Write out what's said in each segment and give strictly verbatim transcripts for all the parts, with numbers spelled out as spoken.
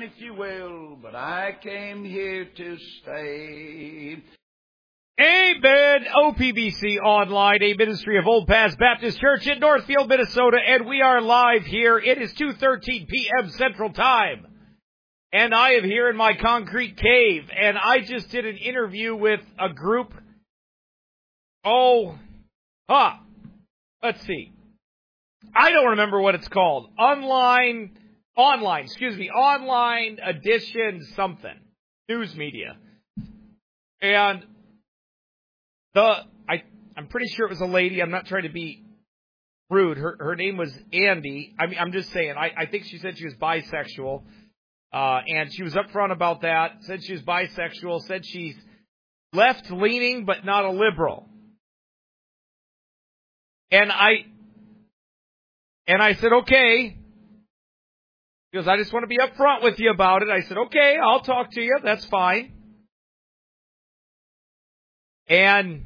if you will, but I came here to stay. Amen. O P B C Online, a ministry of Old Paths Baptist Church in Northfield, Minnesota, and we are live here. It is two thirteen p.m. Central Time, and I am here in my concrete cave, and I just did an interview with a group. Oh, huh. Let's see. I don't remember what it's called. Online, online, excuse me, online edition something. News media. And the, I, I'm pretty sure it was a lady. I'm not trying to be rude. Her, her name was Andy. I mean, I'm just saying, I, I think she said she was bisexual. Uh, and she was upfront about that. Said she was bisexual. Said she's left-leaning, but not a liberal. And I, And I said, okay, because I just want to be upfront with you about it. I said, okay, I'll talk to you. That's fine. And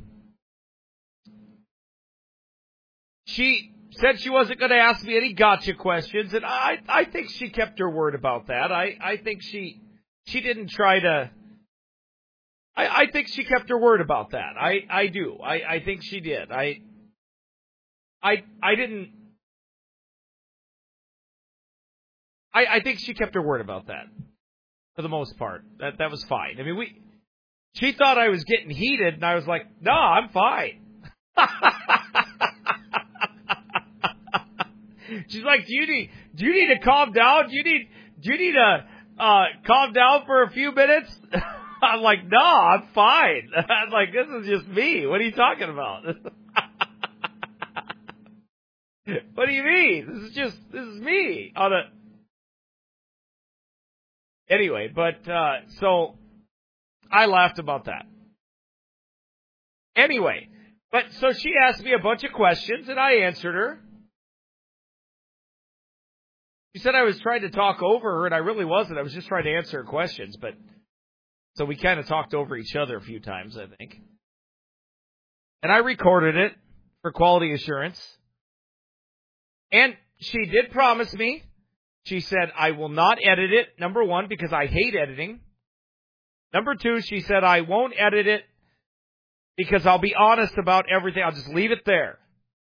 she said she wasn't going to ask me any gotcha questions, and I, I think she kept her word about that. I, I think she she didn't try to. I, I think she kept her word about that. I, I do. I, I think she did. I I I didn't. I, I think she kept her word about that, for the most part. That that was fine. I mean, we. She thought I was getting heated, and I was like, "No, I'm fine." She's like, "Do you need? Do you need to calm down? Do you need? Do you need to uh, calm down for a few minutes?" I'm like, "No, I'm fine." I'm like, "This is just me. What are you talking about?" What do you mean? This is just this is me on a. Anyway, but, uh, so, I laughed about that. Anyway, but, so she asked me a bunch of questions, and I answered her. She said I was trying to talk over her, and I really wasn't. I was just trying to answer her questions, but, so we kind of talked over each other a few times, I think. And I recorded it for quality assurance. And she did promise me. She said, I will not edit it, number one, because I hate editing. Number two, she said, I won't edit it because I'll be honest about everything. I'll just leave it there.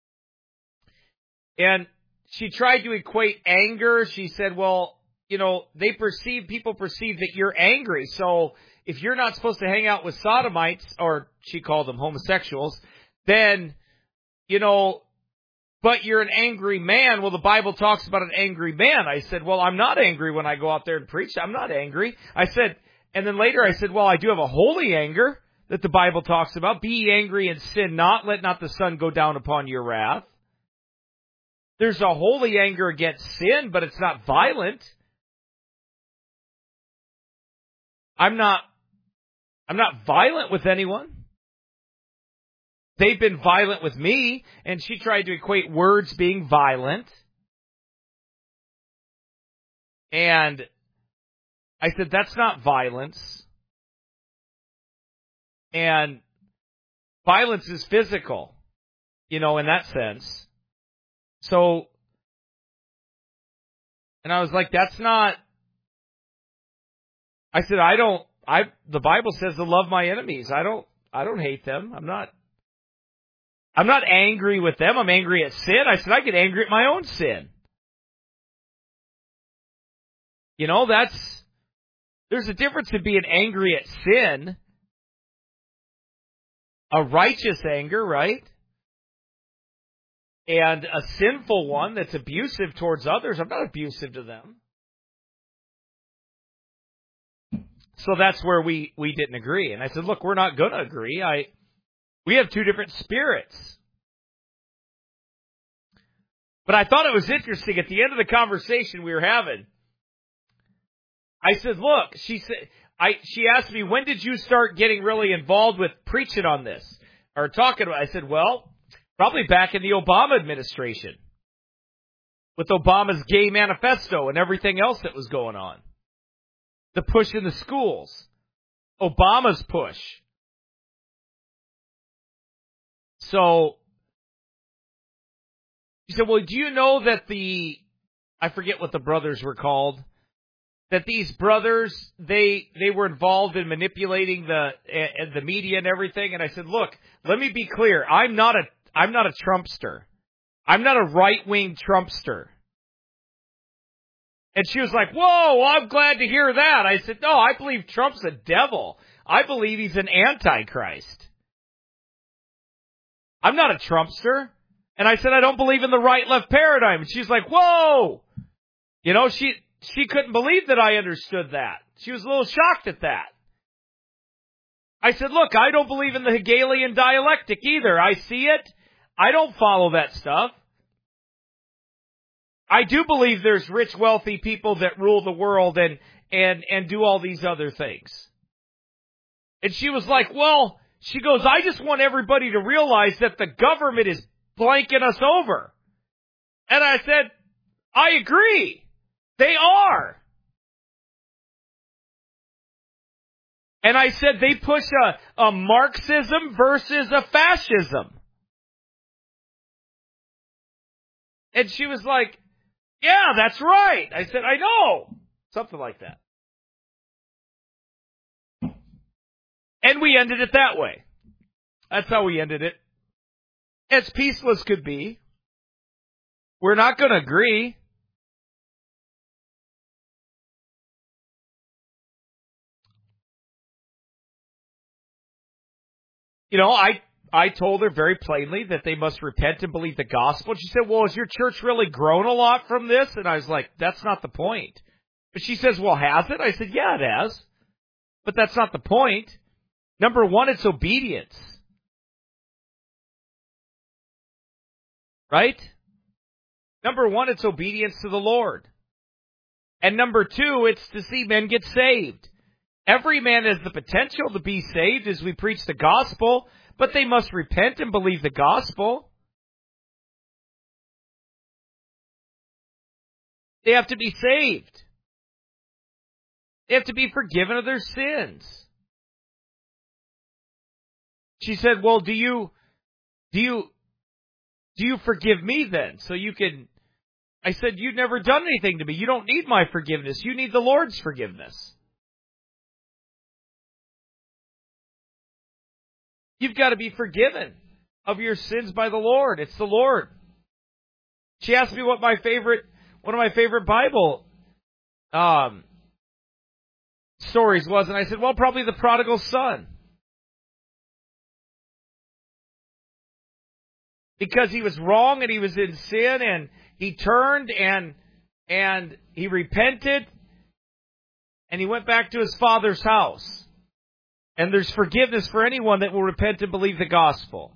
And she tried to equate anger. She said, well, you know, they perceive, people perceive that you're angry. So if you're not supposed to hang out with sodomites, or she called them homosexuals, then, you know, but you're an angry man. Well, the Bible talks about an angry man. I said, well, I'm not angry when I go out there and preach. I'm not angry. I said, and then later I said, well, I do have a holy anger that the Bible talks about. Be ye angry and sin not. Let not the sun go down upon your wrath. There's a holy anger against sin, but it's not violent. I'm not, I'm not violent with anyone. They've been violent with me, and she tried to equate words being violent. And I said, that's not violence. And violence is physical, you know, in that sense. So, and I was like, that's not, I said, I don't, I, the Bible says to love my enemies. I don't, I don't hate them. I'm not. I'm not angry with them. I'm angry at sin. I said, I get angry at my own sin. You know, that's, there's a difference in being angry at sin. A righteous anger, right? And a sinful one that's abusive towards others. I'm not abusive to them. So that's where we, we didn't agree. And I said, look, we're not going to agree. I, We have two different spirits. But I thought it was interesting at the end of the conversation we were having. I said, look, she said, I, she asked me, when did you start getting really involved with preaching on this or talking about it? I said, well, probably back in the Obama administration with Obama's gay manifesto and everything else that was going on. The push in the schools, Obama's push. So, he said, well, do you know that the, I forget what the brothers were called, that these brothers, they they were involved in manipulating the uh, the media and everything. And I said, look, let me be clear. I'm not a I'm not a Trumpster. I'm not a right-wing Trumpster. And she was like, whoa, I'm glad to hear that. I said, no, I believe Trump's a devil. I believe he's an antichrist. I'm not a Trumpster. And I said, I don't believe in the right-left paradigm. And she's like, whoa. You know, she she couldn't believe that I understood that. She was a little shocked at that. I said, look, I don't believe in the Hegelian dialectic either. I see it. I don't follow that stuff. I do believe there's rich, wealthy people that rule the world and, and, and do all these other things. And she was like, well, she goes, I just want everybody to realize that the government is blanking us over. And I said, I agree. They are. And I said, they push a, a Marxism versus a fascism. And she was like, yeah, that's right. I said, I know. Something like that. And we ended it that way. That's how we ended it. As peaceful as could be. We're not going to agree. You know, I I told her very plainly that they must repent and believe the gospel. She said, well, has your church really grown a lot from this? And I was like, that's not the point. But she says, well, has it? I said, yeah, it has. But that's not the point. Number one, it's obedience. Right? Number one, it's obedience to the Lord. And number two, it's to see men get saved. Every man has the potential to be saved as we preach the gospel, but they must repent and believe the gospel. They have to be saved. They have to be forgiven of their sins. She said, well, do you, do you, do you forgive me then? So you can, I said, you've never done anything to me. You don't need my forgiveness. You need the Lord's forgiveness. You've got to be forgiven of your sins by the Lord. It's the Lord. She asked me what my favorite, one of my favorite Bible um, stories was, and I said, well, probably the prodigal son. Because he was wrong and he was in sin and he turned and and he repented and he went back to his father's house. And there's forgiveness for anyone that will repent and believe the gospel.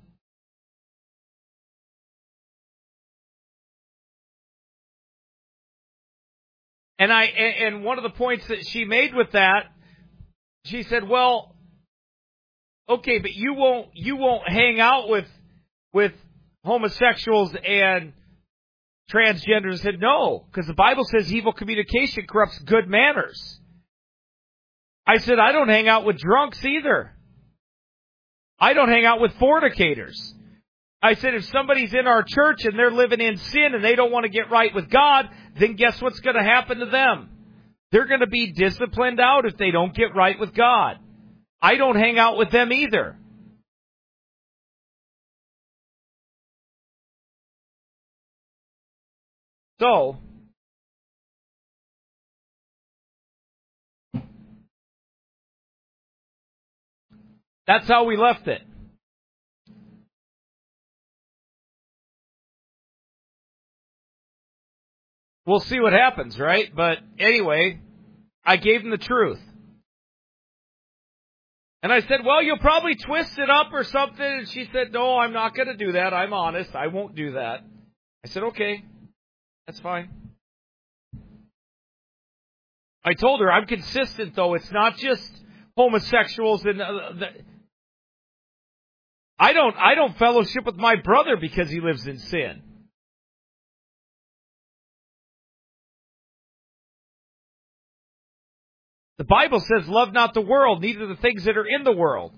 And I and one of the points that she made with that, she said, "Well, okay, but you won't you won't hang out with with homosexuals and transgenders." I said, "No, because the Bible says evil communication corrupts good manners." I said, I don't hang out with drunks either. I don't hang out with fornicators. I said, if somebody's in our church and they're living in sin and they don't want to get right with God, then guess what's going to happen to them? They're going to be disciplined out if they don't get right with God. I don't hang out with them either. So, that's how we left it. We'll see what happens, right? But anyway, I gave him the truth. And I said, well, you'll probably twist it up or something. And she said, no, I'm not going to do that. I'm honest. I won't do that. I said, okay, that's fine. I told her, I'm consistent, though. It's not just homosexuals and uh, the, I don't I don't fellowship with my brother because he lives in sin. The Bible says, love not the world, neither the things that are in the world.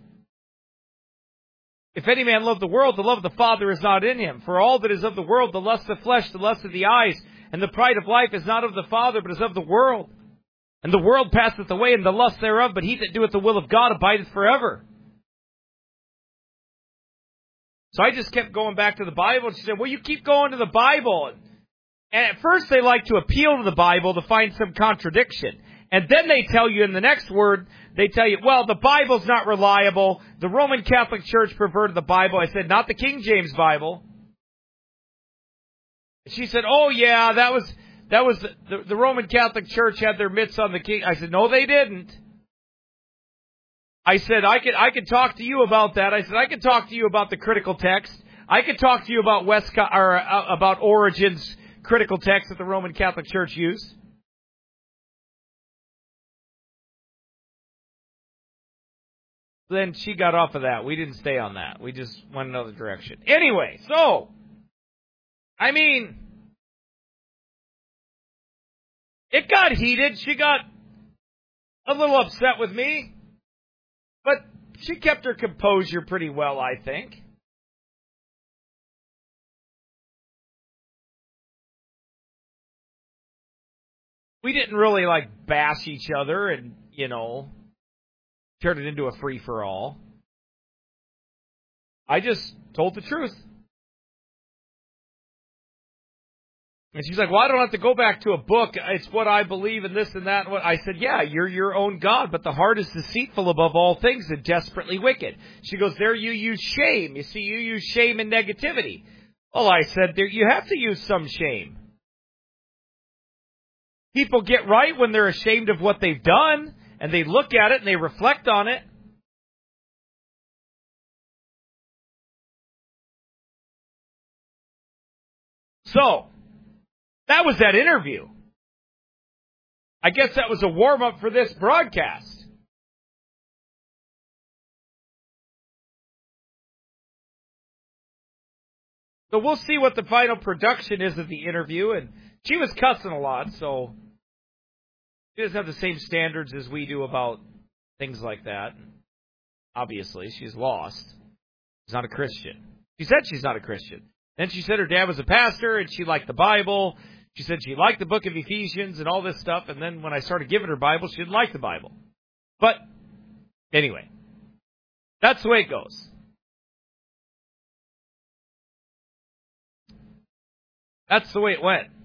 If any man love the world, the love of the Father is not in him. For all that is of the world, the lust of the flesh, the lust of the eyes, and the pride of life is not of the Father, but is of the world. And the world passeth away and the lust thereof, but he that doeth the will of God abideth forever. So I just kept going back to the Bible, and she said, well, you keep going to the Bible. And at first they like to appeal to the Bible to find some contradiction. And then they tell you in the next word, they tell you, well, the Bible's not reliable. The Roman Catholic Church perverted the Bible. I said, not the King James Bible. She said, oh, yeah, that was... That was the, the Roman Catholic Church had their mitts on the king. I said, no, they didn't. I said, I could I could talk to you about that. I said, I could talk to you about the critical text. I could talk to you about Westcott or uh, about Origen's critical text that the Roman Catholic Church used. Then she got off of that. We didn't stay on that. We just went another direction. Anyway, so I mean. It got heated. She got a little upset with me. But she kept her composure pretty well, I think. We didn't really, like, bash each other and, you know, turn it into a free-for-all. I just told the truth. And she's like, well, I don't have to go back to a book. It's what I believe in, this and that. And what I said, yeah, you're your own God, but the heart is deceitful above all things and desperately wicked. She goes, there you use shame. You see, you use shame and negativity. Well, I said, there you have to use some shame. People get right when they're ashamed of what they've done, and they look at it and they reflect on it. So, that was that interview. I guess that was a warm-up for this broadcast. So we'll see what the final production is of the interview. And she was cussing a lot, so she doesn't have the same standards as we do about things like that. Obviously, she's lost. She's not a Christian. She said she's not a Christian. Then she said her dad was a pastor, and she liked the Bible. She said she liked the book of Ephesians and all this stuff, and then when I started giving her Bible, she didn't like the Bible. But, anyway, that's the way it goes. That's the way it went.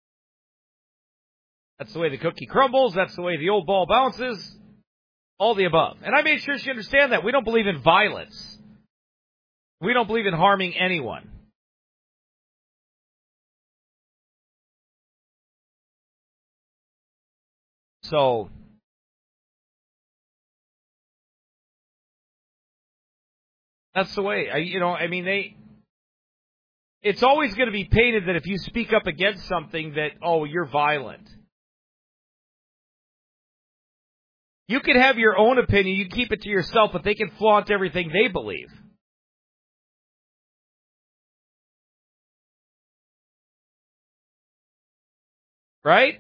That's the way the cookie crumbles. That's the way the old ball bounces. All the above. And I made sure she understand that. We don't believe in violence. We don't believe in harming anyone. So, that's the way. I, you know, I mean, they. It's always going to be painted that if you speak up against something that, oh, you're violent. You can have your own opinion. You keep it to yourself, but they can flaunt everything they believe. Right?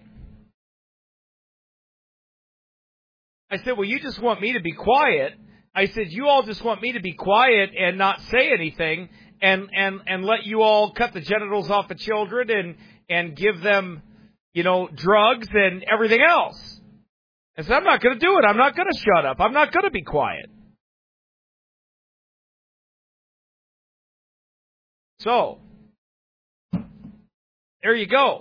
I said, well, you just want me to be quiet. I said, you all just want me to be quiet and not say anything and, and, and let you all cut the genitals off of children and, and give them, you know, drugs and everything else. I said, I'm not going to do it. I'm not going to shut up. I'm not going to be quiet. So, there you go.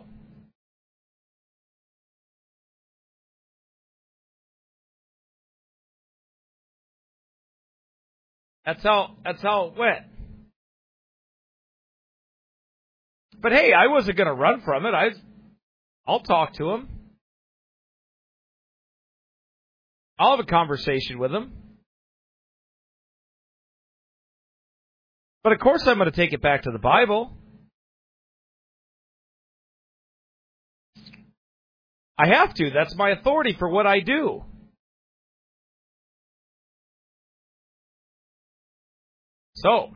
That's how, that's how it went. But hey, I wasn't going to run from it. I, I'll talk to him. I'll have a conversation with him. But of course I'm going to take it back to the Bible. I have to. That's my authority for what I do. So,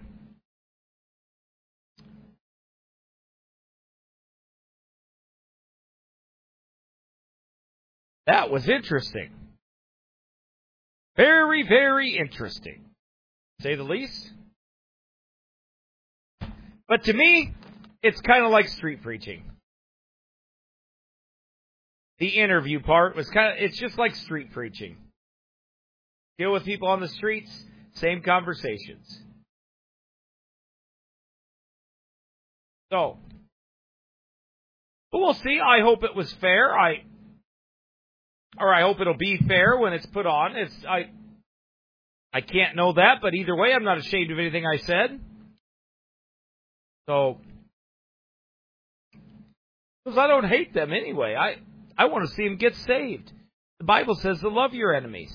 that was interesting. Very, very interesting, to say the least. But to me, it's kind of like street preaching. the interview part was kind of, it's just like street preaching. Deal with people on the streets, same conversations. So, but we'll see. I hope it was fair. I, or I hope it'll be fair when it's put on. It's, I, I can't know that, but either way, I'm not ashamed of anything I said. So, because I don't hate them anyway. I, I want to see them get saved. The Bible says to love your enemies.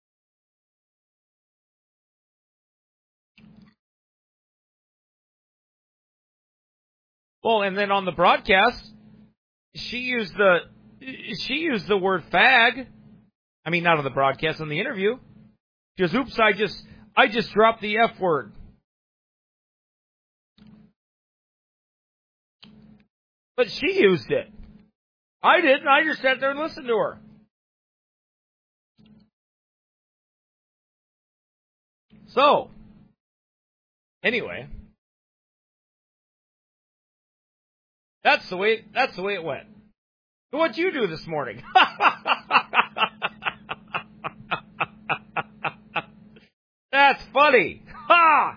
Well, and then on the broadcast, she used the she used the word fag. I mean, not on the broadcast, on the interview. She goes, "Oops, I just I just dropped the F word." But she used it. I didn't. I just sat there and listened to her. So, anyway, that's the way. That's the way it went. So what'd you do this morning? That's funny. Ha!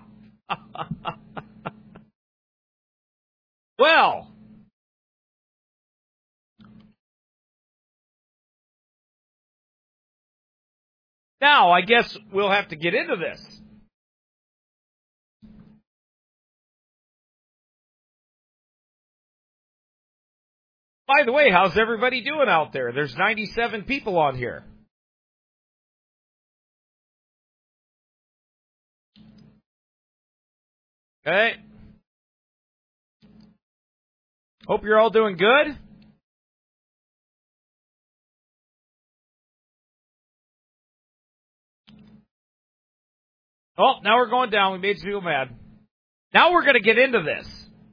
Well, now I guess we'll have to get into this. By the way, how's everybody doing out there? There's ninety-seven people on here. Okay. Hope you're all doing good. Oh, now we're going down. We made some people mad. Now we're going to get into this.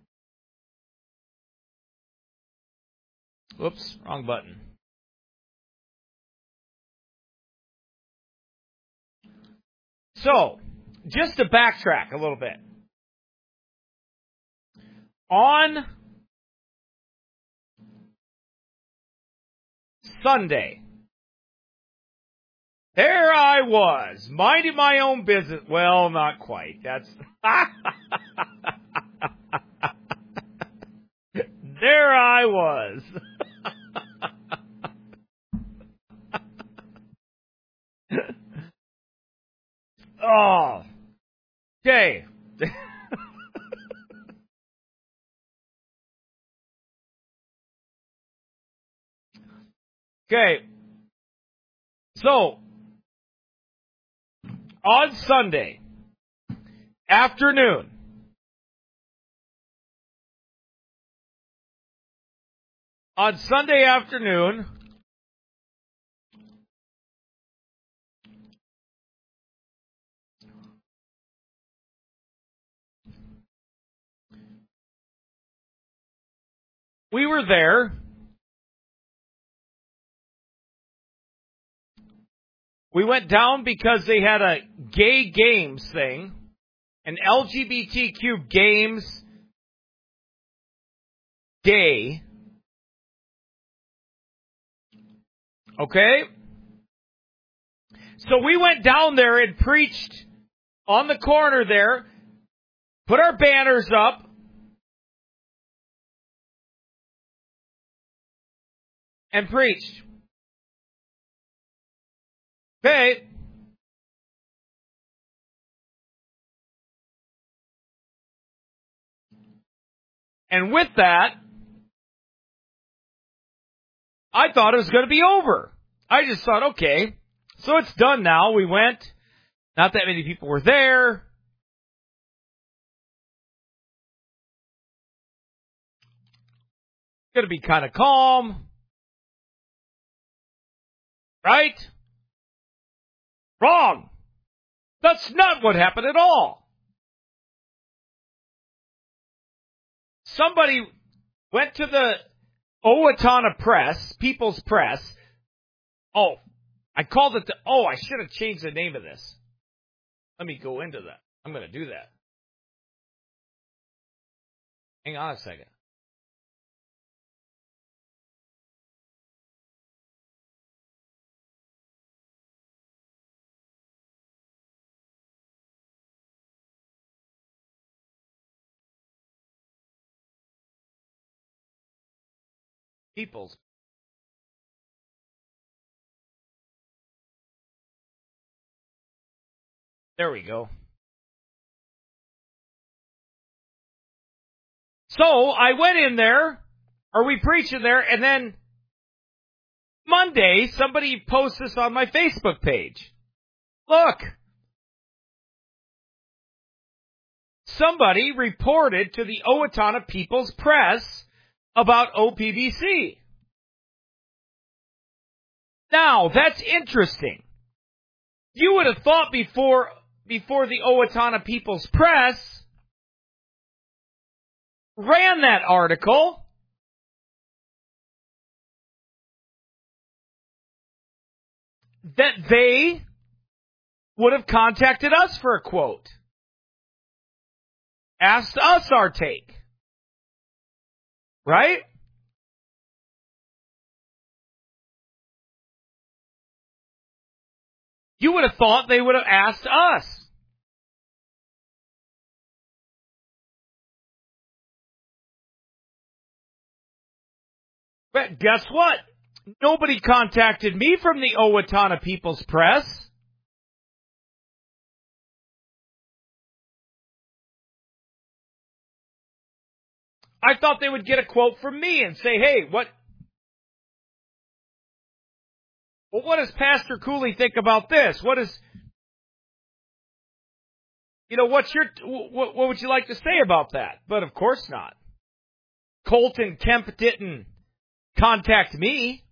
Whoops, wrong button. So, just to backtrack a little bit. On Sunday, there I was, minding my own business. Well, not quite. That's there I was. Oh, okay. Okay. So, on Sunday afternoon, on Sunday afternoon, we were there. We went down because they had a gay games thing, an L G B T Q games day. Okay? So we went down there and preached on the corner there, put our banners up, and preached. Okay. And with that, I thought it was going to be over. I just thought, okay, so it's done now. We went. Not that many people were there. Going to be kind of calm. Right? Wrong. That's not what happened at all. Somebody went to the Owatonna Press, People's Press. Oh, I called it the, oh, I should have changed the name of this. Let me go into that. I'm going to do that. Hang on a second. People's. There we go. So I went in there, or we preached in there, and then Monday somebody posts this on my Facebook page. Look. Somebody reported to the Owatonna People's Press about O P B C. Now, that's interesting. You would have thought before before the Owatonna People's Press ran that article that they would have contacted us for a quote. Asked us our take. Right? You would have thought they would have asked us. But guess what? Nobody contacted me from the Owatonna People's Press. I thought they would get a quote from me and say, hey, what, well, what does Pastor Cooley think about this? What is, you know, what's your, what, what would you like to say about that? But of course not. Colton Kemp didn't contact me.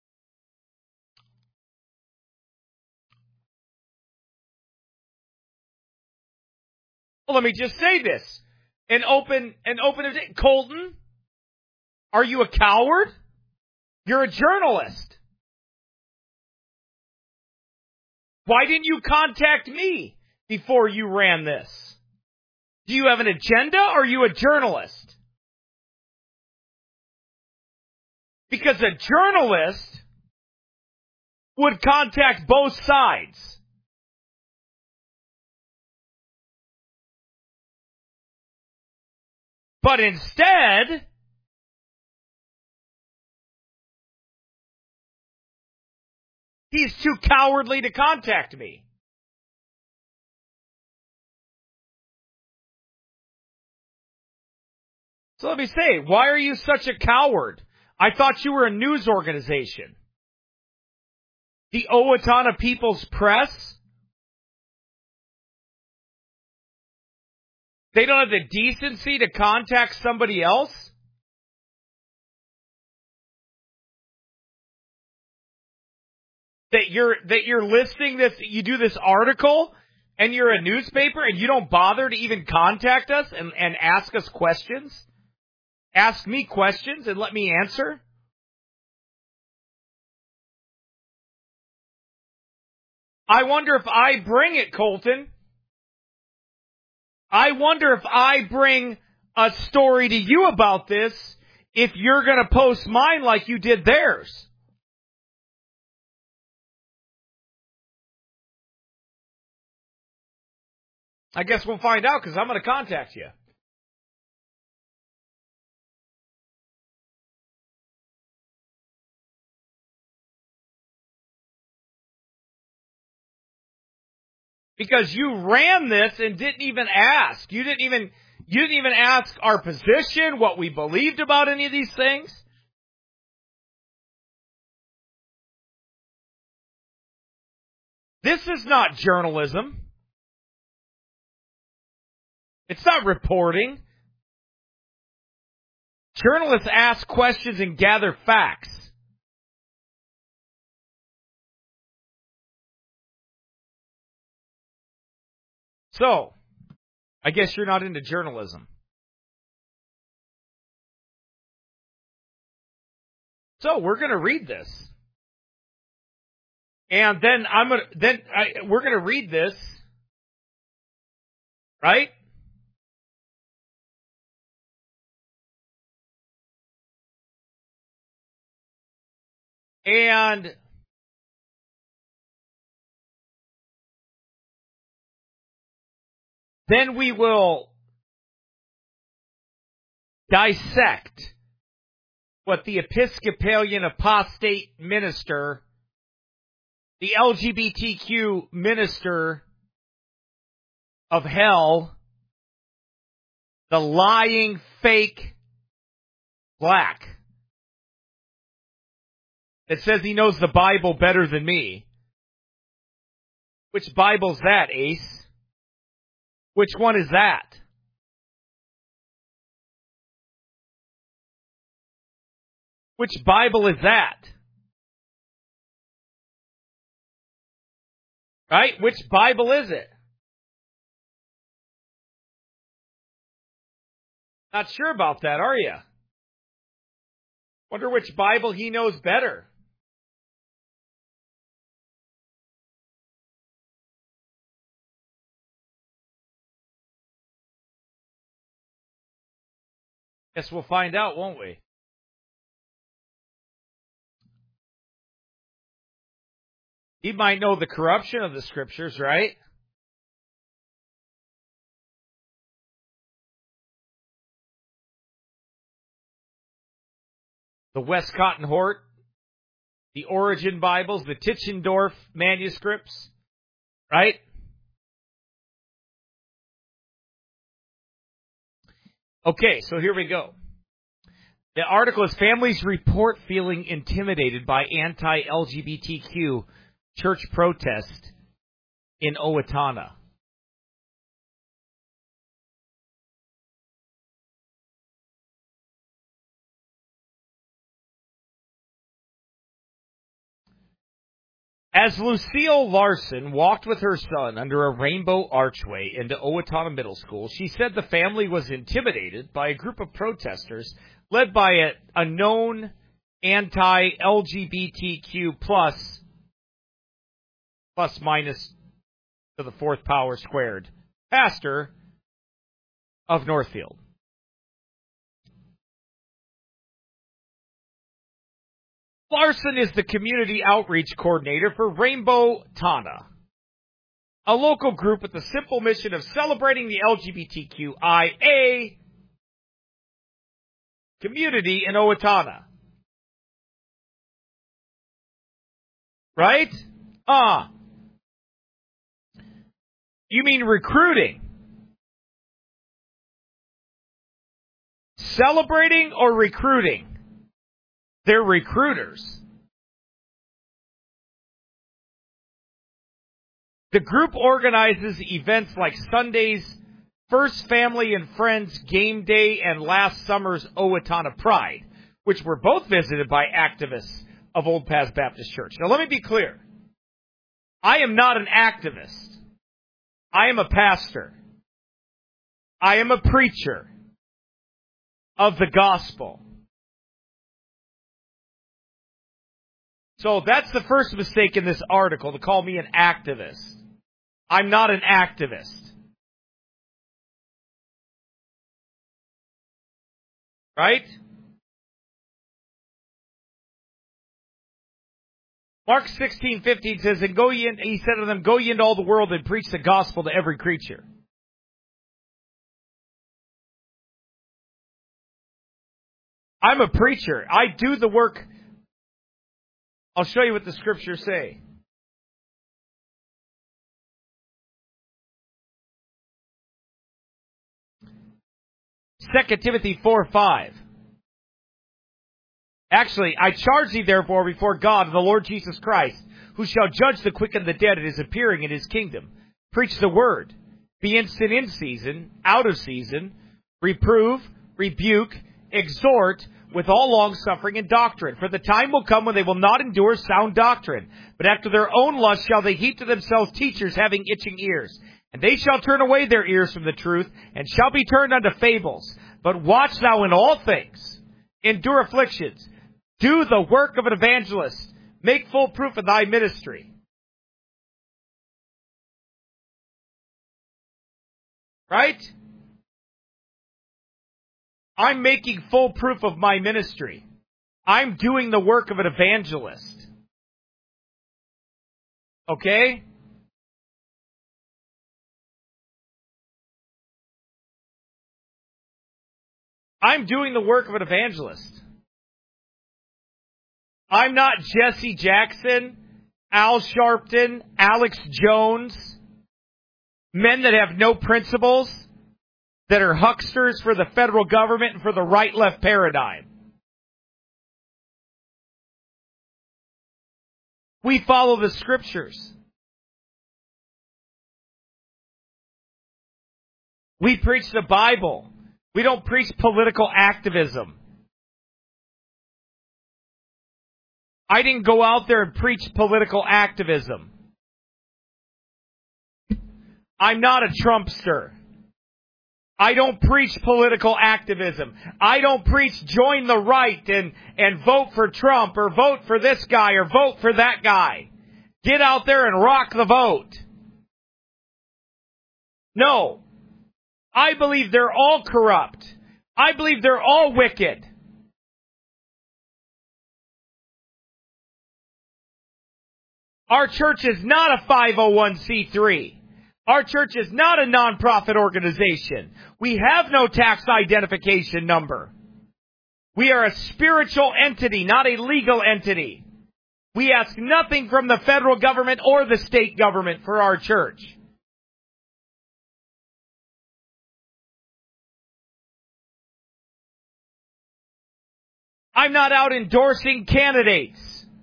Well, let me just say this. An open, an open, Colton, are you a coward? You're a journalist. Why didn't you contact me before you ran this? Do you have an agenda or are you a journalist? Because a journalist would contact both sides. But instead, he's too cowardly to contact me. So let me say, why are you such a coward? I thought you were a news organization. The Owatonna People's Press? They don't have the decency to contact somebody else? That you're, that you're listing this, you do this article, and you're a newspaper, and you don't bother to even contact us and, and ask us questions? Ask me questions and let me answer? I wonder if I bring it, Colton. I wonder if I bring a story to you about this, if you're going to post mine like you did theirs. I guess we'll find out because I'm going to contact you. Because you ran this and didn't even ask. You didn't even, you didn't even ask our position, what we believed about any of these things. This is not journalism. It's not reporting. Journalists ask questions and gather facts. So, I guess you're not into journalism. So, we're going to read this. And then I'm going to then I, we're going to read this. Right? And then we will dissect what the Episcopalian apostate minister, the L G B T Q minister of hell, the lying, fake black that says he knows the Bible better than me. Which Bible's that, Ace? Which one is that? Which Bible is that? Right? Which Bible is it? Not sure about that, are you? Wonder which Bible he knows better. Guess we'll find out, won't we? He might know the corruption of the scriptures, right? The Westcott and Hort, the Origin Bibles, the Tischendorf manuscripts, right? Okay, so here we go. The article is Families Report Feeling Intimidated by Anti-L G B T Q Church Protest in Owatonna. As Lucille Larson walked with her son under a rainbow archway into Owatonna Middle School, she said the family was intimidated by a group of protesters led by a, a known anti-L G B T Q plus, plus minus to the fourth power squared, pastor of Northfield. Larson is the community outreach coordinator for Rainbow Tana, a local group with the simple mission of celebrating the L G B T Q I A community in Owatonna. Right? Ah. You mean recruiting? Celebrating or recruiting? They're recruiters. The group organizes events like Sunday's First Family and Friends Game Day and last summer's Owatonna Pride, which were both visited by activists of Old Paths Baptist Church. Now, let me be clear. I am not an activist. I am a pastor. I am a preacher of the gospel. So that's the first mistake in this article, to call me an activist. I'm not an activist. Right? Mark sixteen fifteen says, and go ye, in, he said to them, go ye into all the world and preach the gospel to every creature. I'm a preacher. I do the work. I'll show you what the scriptures say. Second Timothy four five. Actually, I charge thee therefore before God and the Lord Jesus Christ, who shall judge the quick and the dead at his appearing in his kingdom. Preach the word. Be instant in season, out of season. Reprove, rebuke, exhort, with all longsuffering and doctrine. For the time will come when they will not endure sound doctrine, but after their own lust shall they heap to themselves teachers having itching ears. And they shall turn away their ears from the truth, and shall be turned unto fables. But watch thou in all things, endure afflictions, do the work of an evangelist, make full proof of thy ministry. Right? I'm making full proof of my ministry. I'm doing the work of an evangelist. Okay? I'm doing the work of an evangelist. I'm not Jesse Jackson, Al Sharpton, Alex Jones, men that have no principles, that are hucksters for the federal government and for the right-left paradigm. We follow the scriptures. We preach the Bible. We don't preach political activism. I didn't go out there and preach political activism. I'm not a Trumpster. I don't preach political activism. I don't preach join the right and, and vote for Trump or vote for this guy or vote for that guy. Get out there and rock the vote. No. I believe they're all corrupt. I believe they're all wicked. Our church is not a five oh one c three. Our church is not a nonprofit organization. We have no tax identification number. We are a spiritual entity, not a legal entity. We ask nothing from the federal government or the state government for our church. I'm not out endorsing candidates.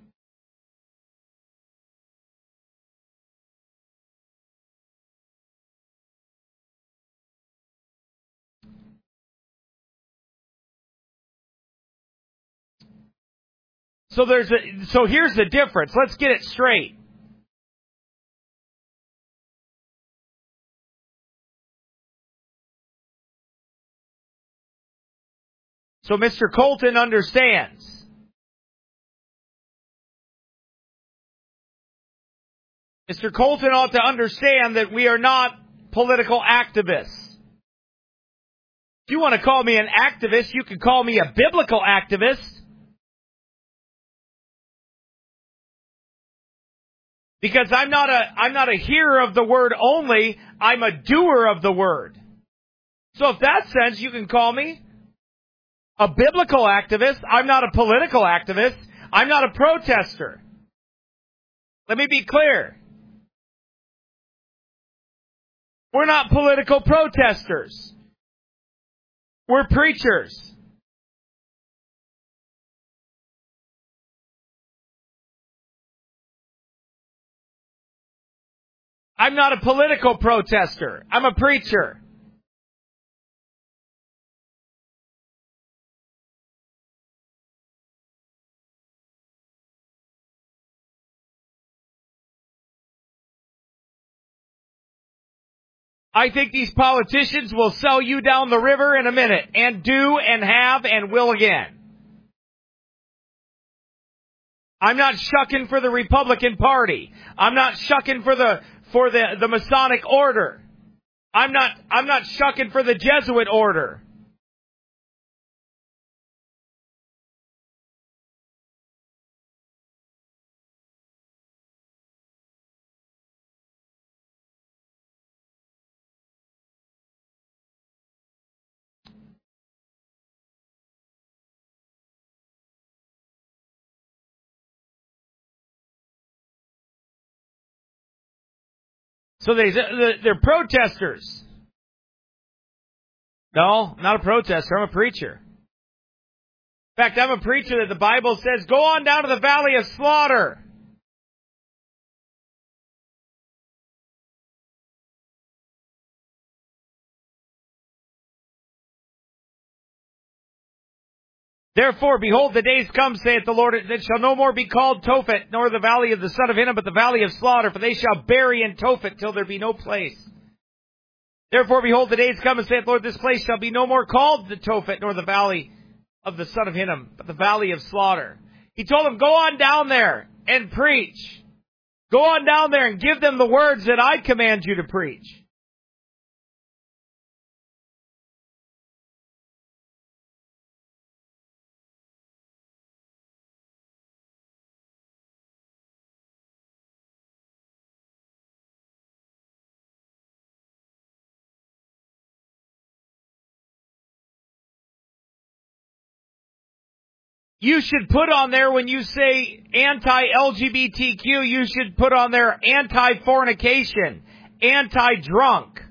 So there's a, so here's the difference. Let's get it straight. So Mister Colton understands. Mister Colton ought to understand that we are not political activists. If you want to call me an activist, you can call me a biblical activist. Because I'm not a I'm not a hearer of the word only, I'm a doer of the word. So if that sense, you can call me a biblical activist. I'm not a political activist. I'm not a protester. Let me be clear. We're not political protesters. We're preachers. I'm not a political protester. I'm a preacher. I think these politicians will sell you down the river in a minute, and do and have and will again. I'm not shucking for the Republican Party. I'm not shucking for the for the, the Masonic order. I'm not I'm not shucking for the Jesuit order. So they, they're protesters. No, not a protester. I'm a preacher. In fact, I'm a preacher that the Bible says, go on down to the valley of slaughter. Therefore, behold, the days come, saith the Lord, that shall no more be called Tophet, nor the valley of the son of Hinnom, but the valley of slaughter, for they shall bury in Tophet till there be no place. Therefore, behold, the days come, saith the Lord, this place shall be no more called the Tophet, nor the valley of the son of Hinnom, but the valley of slaughter. He told them, go on down there and preach. Go on down there and give them the words that I command you to preach. You should put on there, when you say anti-L G B T Q, you should put on there anti-fornication, anti-drunk,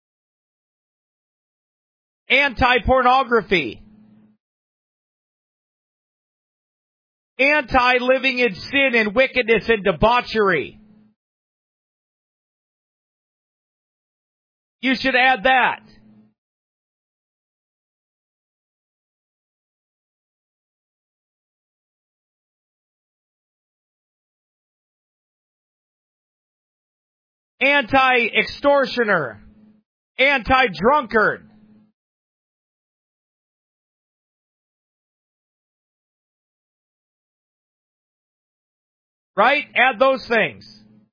anti-pornography, anti-living in sin and wickedness and debauchery. You should add that. Anti-extortioner, anti-drunkard. Right? Add those things.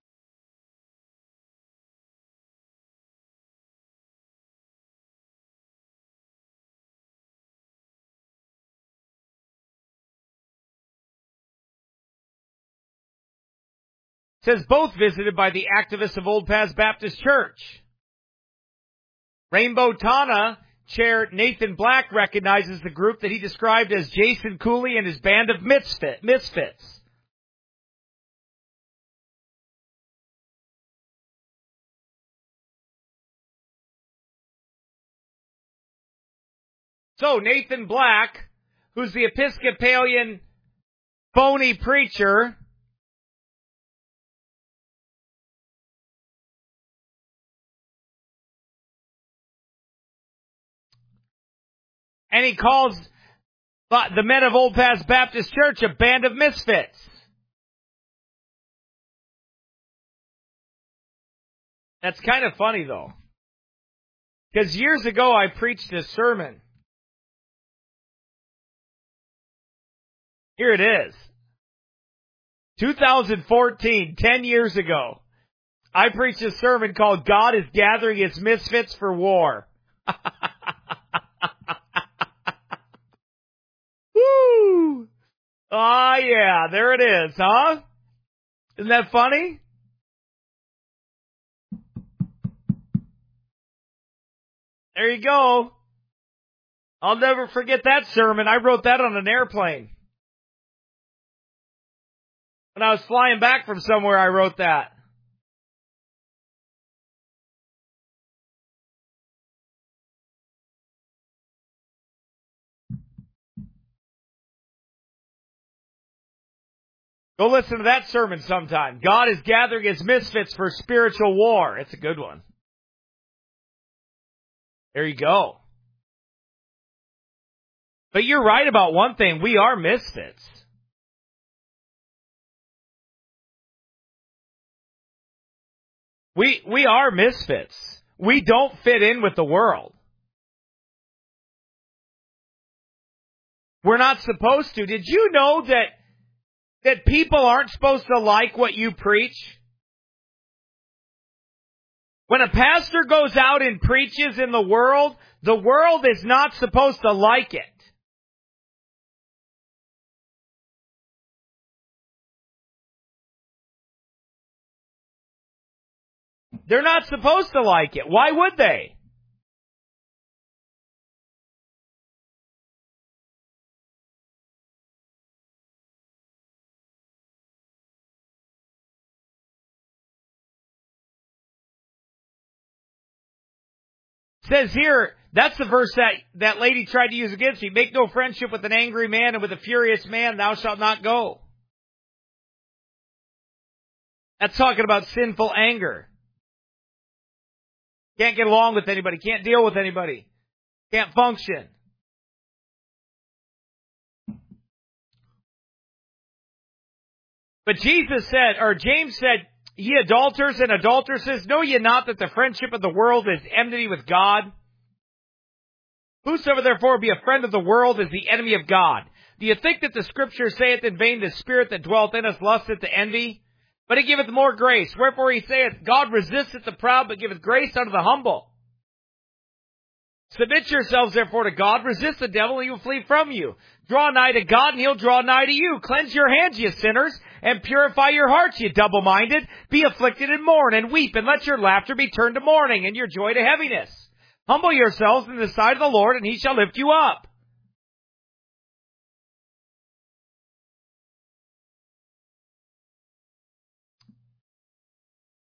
Says both visited by the activists of Old Paths Baptist Church. Rainbow Tana Chair Nathan Black recognizes the group that he described as Jason Cooley and his band of misfit, misfits. So Nathan Black, who's the Episcopalian phony preacher, and he calls the men of Old Paths Baptist Church a band of misfits. That's kind of funny, though. Because years ago, I preached a sermon. Here it is. two thousand fourteen, ten years ago, I preached a sermon called God is Gathering His Misfits for War. Woo! Ah, oh, yeah, there it is, huh? Isn't that funny? There you go. I'll never forget that sermon. I wrote that on an airplane. When I was flying back from somewhere, I wrote that. Go listen to that sermon sometime. God is gathering his misfits for spiritual war. It's a good one. There you go. But you're right about one thing. We are misfits. We we are misfits. We don't fit in with the world. We're not supposed to. Did you know that that people aren't supposed to like what you preach? When a pastor goes out and preaches in the world, the world is not supposed to like it. They're not supposed to like it. Why would they? It says here, that's the verse that that lady tried to use against me. Make no friendship with an angry man, and with a furious man thou shalt not go. That's talking about sinful anger. Can't get along with anybody. Can't deal with anybody. Can't function. But Jesus said, or James said, ye adulterers and adulteresses, know ye not that the friendship of the world is enmity with God? Whosoever therefore be a friend of the world is the enemy of God. Do you think that the Scripture saith in vain, the Spirit that dwelleth in us lusteth to envy? But he giveth more grace. Wherefore he saith, God resisteth the proud, but giveth grace unto the humble. Submit yourselves therefore to God. Resist the devil, and he will flee from you. Draw nigh to God, and he'll draw nigh to you. Cleanse your hands, ye sinners, and purify your hearts, ye double-minded. Be afflicted and mourn, and weep, and let your laughter be turned to mourning, and your joy to heaviness. Humble yourselves in the sight of the Lord, and he shall lift you up.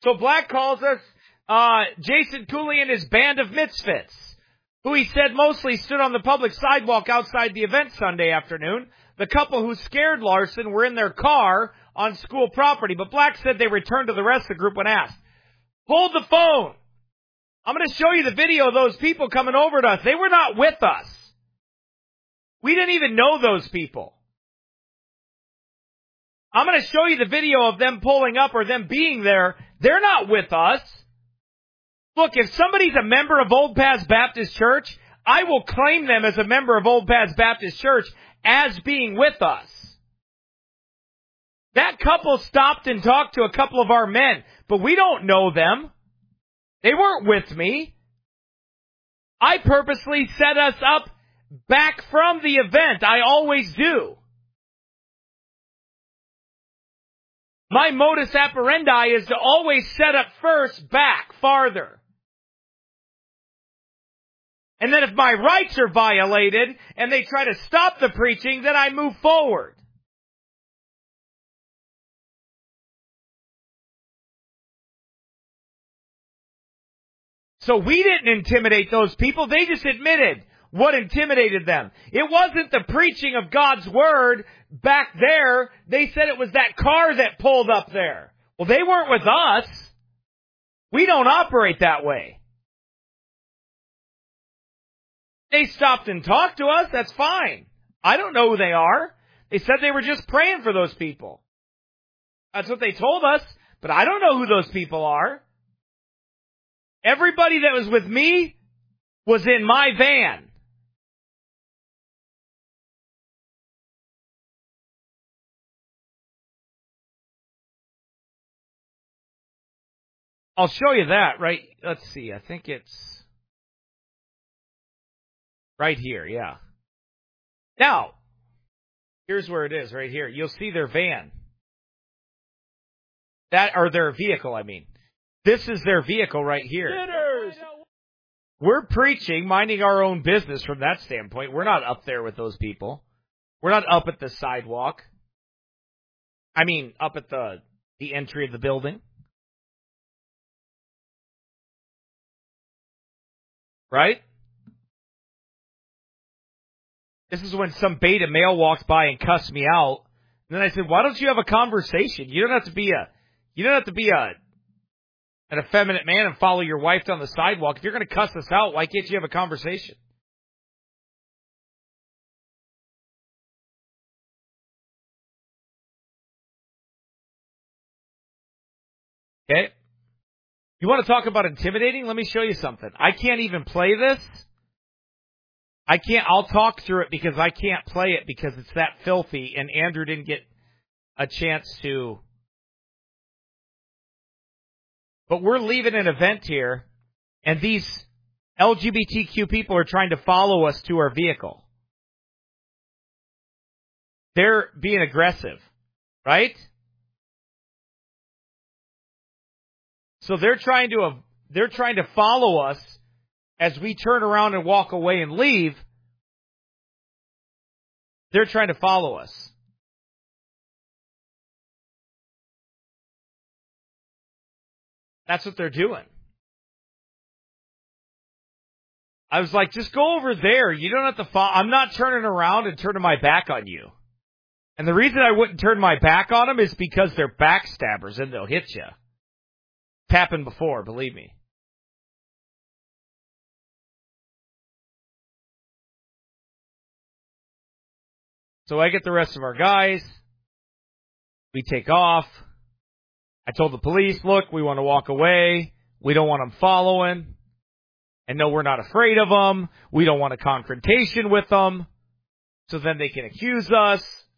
So Black calls us uh, Jason Cooley and his band of misfits, who he said mostly stood on the public sidewalk outside the event Sunday afternoon. The couple who scared Larson were in their car on school property, but Black said they returned to the rest of the group when asked. Hold the phone. I'm going to show you the video of those people coming over to us. They were not with us. We didn't even know those people. I'm going to show you the video of them pulling up or them being there. They're not with us. Look, if somebody's a member of Old Paths Baptist Church, I will claim them as a member of Old Paths Baptist Church as being with us. That couple stopped and talked to a couple of our men, but we don't know them. They weren't with me. I purposely set us up back from the event. I always do. My modus operandi is to always set up first, back, farther. And then if my rights are violated and they try to stop the preaching, then I move forward. So we didn't intimidate those people. They just admitted what intimidated them. It wasn't the preaching of God's word back there. They said it was that car that pulled up there. Well, they weren't with us. We don't operate that way. They stopped and talked to us. That's fine. I don't know who they are. They said they were just praying for those people. That's what they told us, but I don't know who those people are. Everybody that was with me was in my van. I'll show you that, right? Let's see. I think it's right here, yeah. Now, here's where it is, right here. You'll see their van. That, or their vehicle, I mean. This is their vehicle right here. Sinners. We're preaching, minding our own business from that standpoint. We're not up there with those people. We're not up at the sidewalk. I mean, up at the the entry of the building. Right? This is when some beta male walks by and cussed me out. And then I said, why don't you have a conversation? You don't have to be a, you don't have to be a, an effeminate man and follow your wife down the sidewalk. If you're going to cuss us out, why can't you have a conversation? Okay? You want to talk about intimidating? Let me show you something. I can't even play this. I can't, I'll talk through it because I can't play it because it's that filthy and Andrew didn't get a chance to. But we're leaving an event here and these L G B T Q people are trying to follow us to our vehicle. They're being aggressive, right? So they're trying to, they're trying to follow us as we turn around and walk away and leave. They're trying to follow us. That's what they're doing. I was like, just go over there. You don't have to follow. I'm not turning around and turning my back on you. And the reason I wouldn't turn my back on them is because they're backstabbers and they'll hit you. It's happened before, believe me. So I get the rest of our guys. We take off. I told the police, look, we want to walk away. We don't want them following. And no, we're not afraid of them. We don't want a confrontation with them. So then they can accuse us.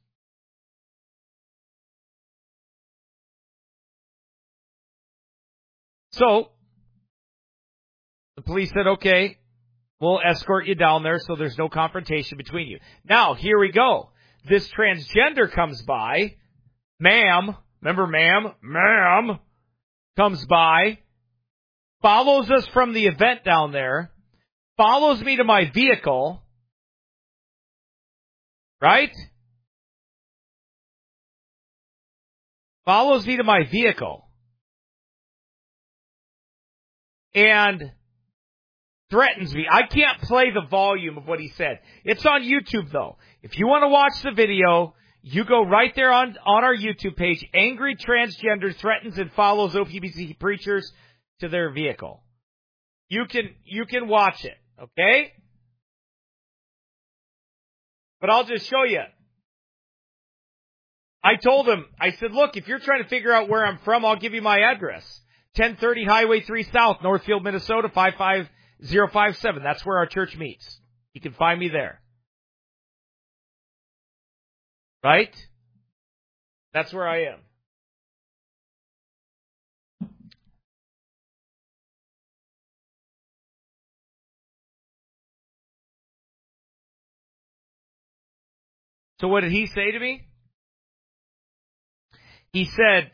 So the police said, okay, we'll escort you down there so there's no confrontation between you. Now, here we go. This transgender comes by. Ma'am, remember ma'am? Ma'am comes by, follows us from the event down there, follows me to my vehicle, right? Follows me to my vehicle. and threatens me. I can't play the volume of what he said. It's on YouTube, though. If you want to watch the video, you go right there on, on our YouTube page. Angry transgender threatens and follows O P B C preachers to their vehicle. You can, you can watch it, okay? But I'll just show you. I told him, I said, look, if you're trying to figure out where I'm from, I'll give you my address. ten thirty Highway three South, Northfield, Minnesota, five five zero five seven. That's where our church meets. You can find me there. Right? That's where I am. So what did he say to me? He said,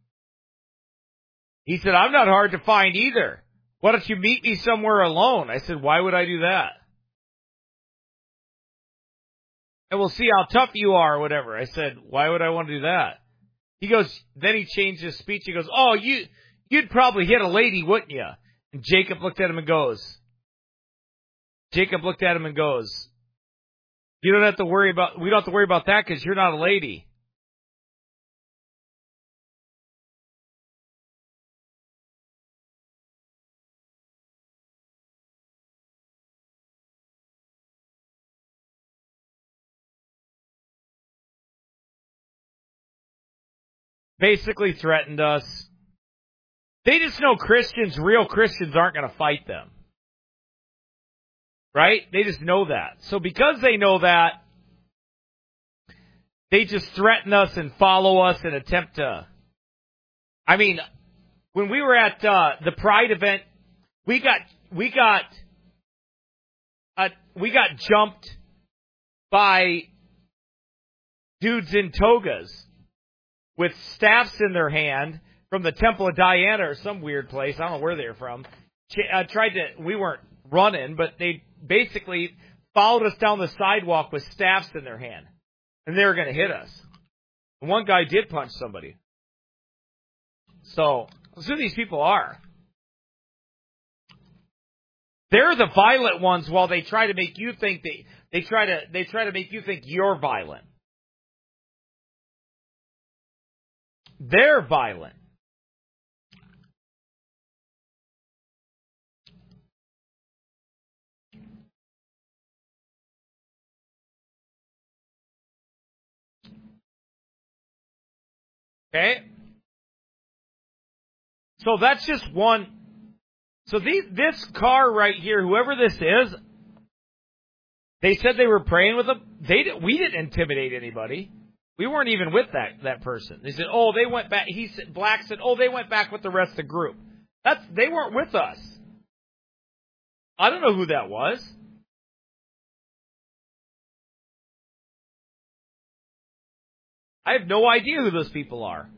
he said, I'm not hard to find either. Why don't you meet me somewhere alone? I said, why would I do that? And we'll see how tough you are or whatever. I said, why would I want to do that? He goes, then he changed his speech. He goes, oh, you, you'd probably hit a lady, wouldn't you? And Jacob looked at him and goes, Jacob looked at him and goes, you don't have to worry about, we don't have to worry about that because you're not a lady. Basically threatened us. They just know Christians, real Christians, aren't going to fight them. Right? They just know that. So because they know that, they just threaten us and follow us and attempt to... I mean, when we were at uh, the Pride event, we got we got uh, we got jumped by dudes in togas with staffs in their hand from the Temple of Diana or some weird place. I don't know where they're from. Ch- uh, tried to, we weren't running, but they basically followed us down the sidewalk with staffs in their hand. And they were going to hit us. And one guy did punch somebody. So, that's who these people are. They're the violent ones while they try to make you think they, they try to, they try to make you think you're violent. They're violent. Okay? So that's just one. So these, this car right here, whoever this is, they said they were praying with them. They did, we didn't intimidate anybody. We weren't even with that, that person. They said, oh, they went back. He said, Black said, oh, they went back with the rest of the group. That's, they weren't with us. I don't know who that was. I have no idea who those people are.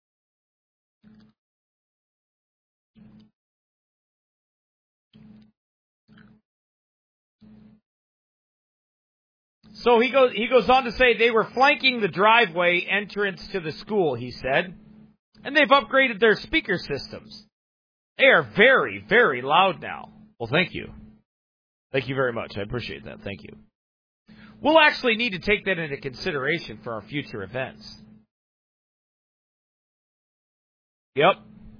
So he goes, he goes on to say they were flanking the driveway entrance to the school, he said, and they've upgraded their speaker systems. They are very, very loud now. Well, thank you. Thank you very much. I appreciate that. Thank you. We'll actually need to take that into consideration for our future events. Yep.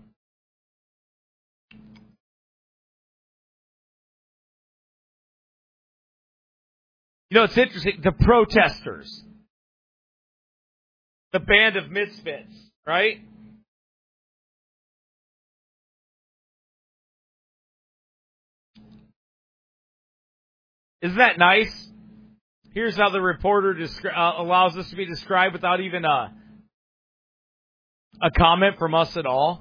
You know, it's interesting. The protesters. The band of misfits, right? Isn't that nice? Here's how the reporter descri- uh, allows this to be described without even a, a comment from us at all.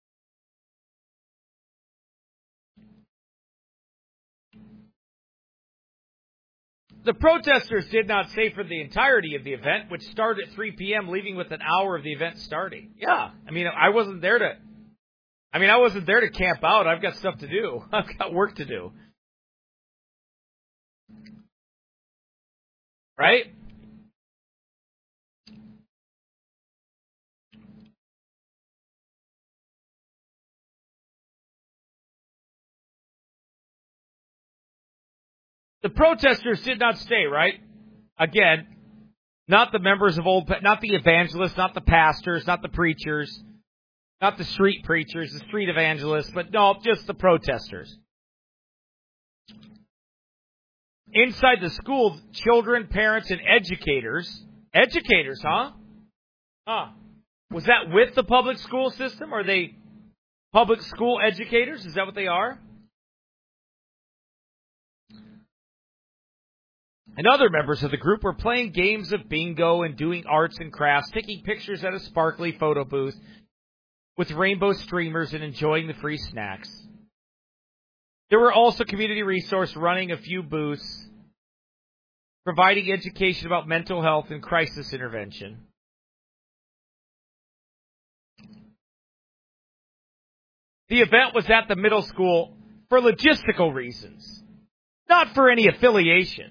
The protesters did not stay for the entirety of the event, which started at three p.m., leaving with an hour of the event starting. Yeah, I mean, I wasn't there to, I mean, I wasn't there to camp out. I've got stuff to do. I've got work to do. Right? The protesters did not stay, right? Again, not the members of Old, not the evangelists, not the pastors, not the preachers, not the street preachers, the street evangelists, but no, just the protesters. Inside the school, children, parents, and educators, educators, huh? Huh. Was that with the public school system? Are they public school educators? Is that what they are? And other members of the group were playing games of bingo and doing arts and crafts, taking pictures at a sparkly photo booth with rainbow streamers and enjoying the free snacks. There were also community resource running a few booths, providing education about mental health and crisis intervention. The event was at the middle school for logistical reasons, not for any affiliation.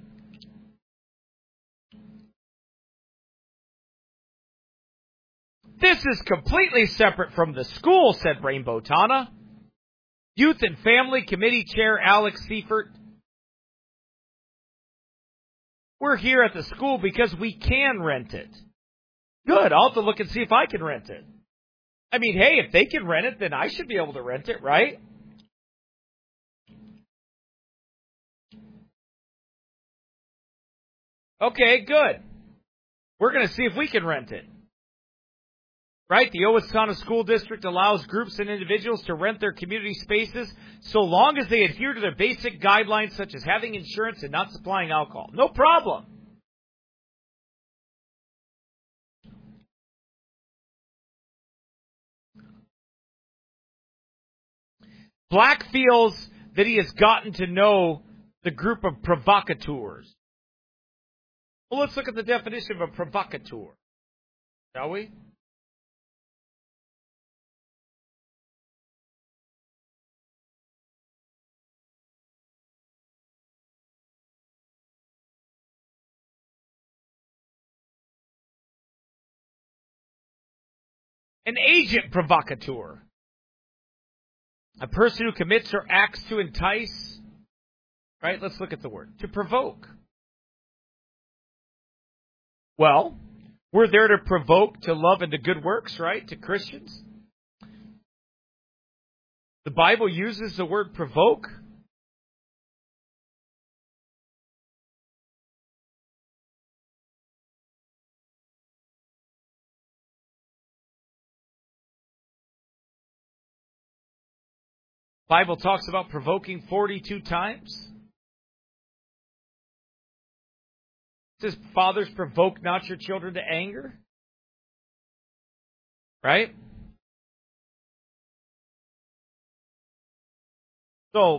This is completely separate from the school, said Rainbow Tana. Youth and Family Committee Chair Alex Seifert. We're here at the school because we can rent it. Good, I'll have to look and see if I can rent it. I mean, hey, if they can rent it, then I should be able to rent it, right? Okay, good. We're going to see if we can rent it. Right? The Owatonna School District allows groups and individuals to rent their community spaces so long as they adhere to their basic guidelines such as having insurance and not supplying alcohol. No problem. Black feels that he has gotten to know the group of provocateurs. Well, let's look at the definition of a provocateur, shall we? An agent provocateur. A person who commits or acts to entice. Right? Let's look at the word. To provoke. Well, we're there to provoke to love and to good works, right? To Christians. The Bible uses the word provoke. Bible talks about provoking forty-two times. It says, fathers, provoke not your children to anger. Right? So,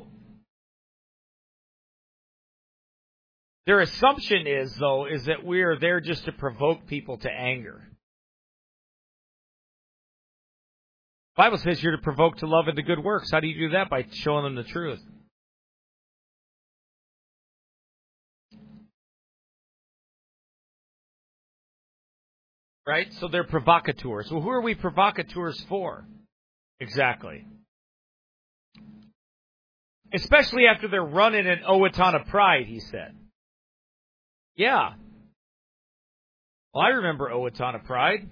their assumption is, though, is that we are there just to provoke people to anger. The Bible says you're to provoke to love and to good works. How do you do that? By showing them the truth. Right? So they're provocateurs. Well, who are we provocateurs for? Exactly. Especially after they're running an Owatonna Pride, he said. Yeah. Well, I remember Owatonna Pride.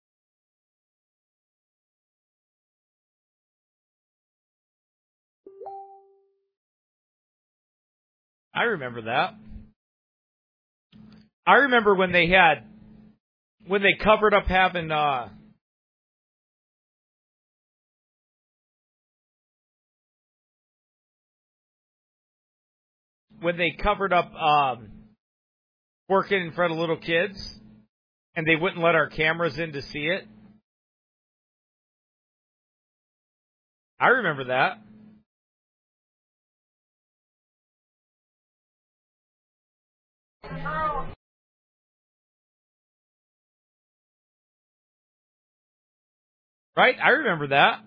I remember that. I remember when they had, when they covered up having, uh, when they covered up um, working in front of little kids, and they wouldn't let our cameras in to see it. I remember that. Right? I remember that.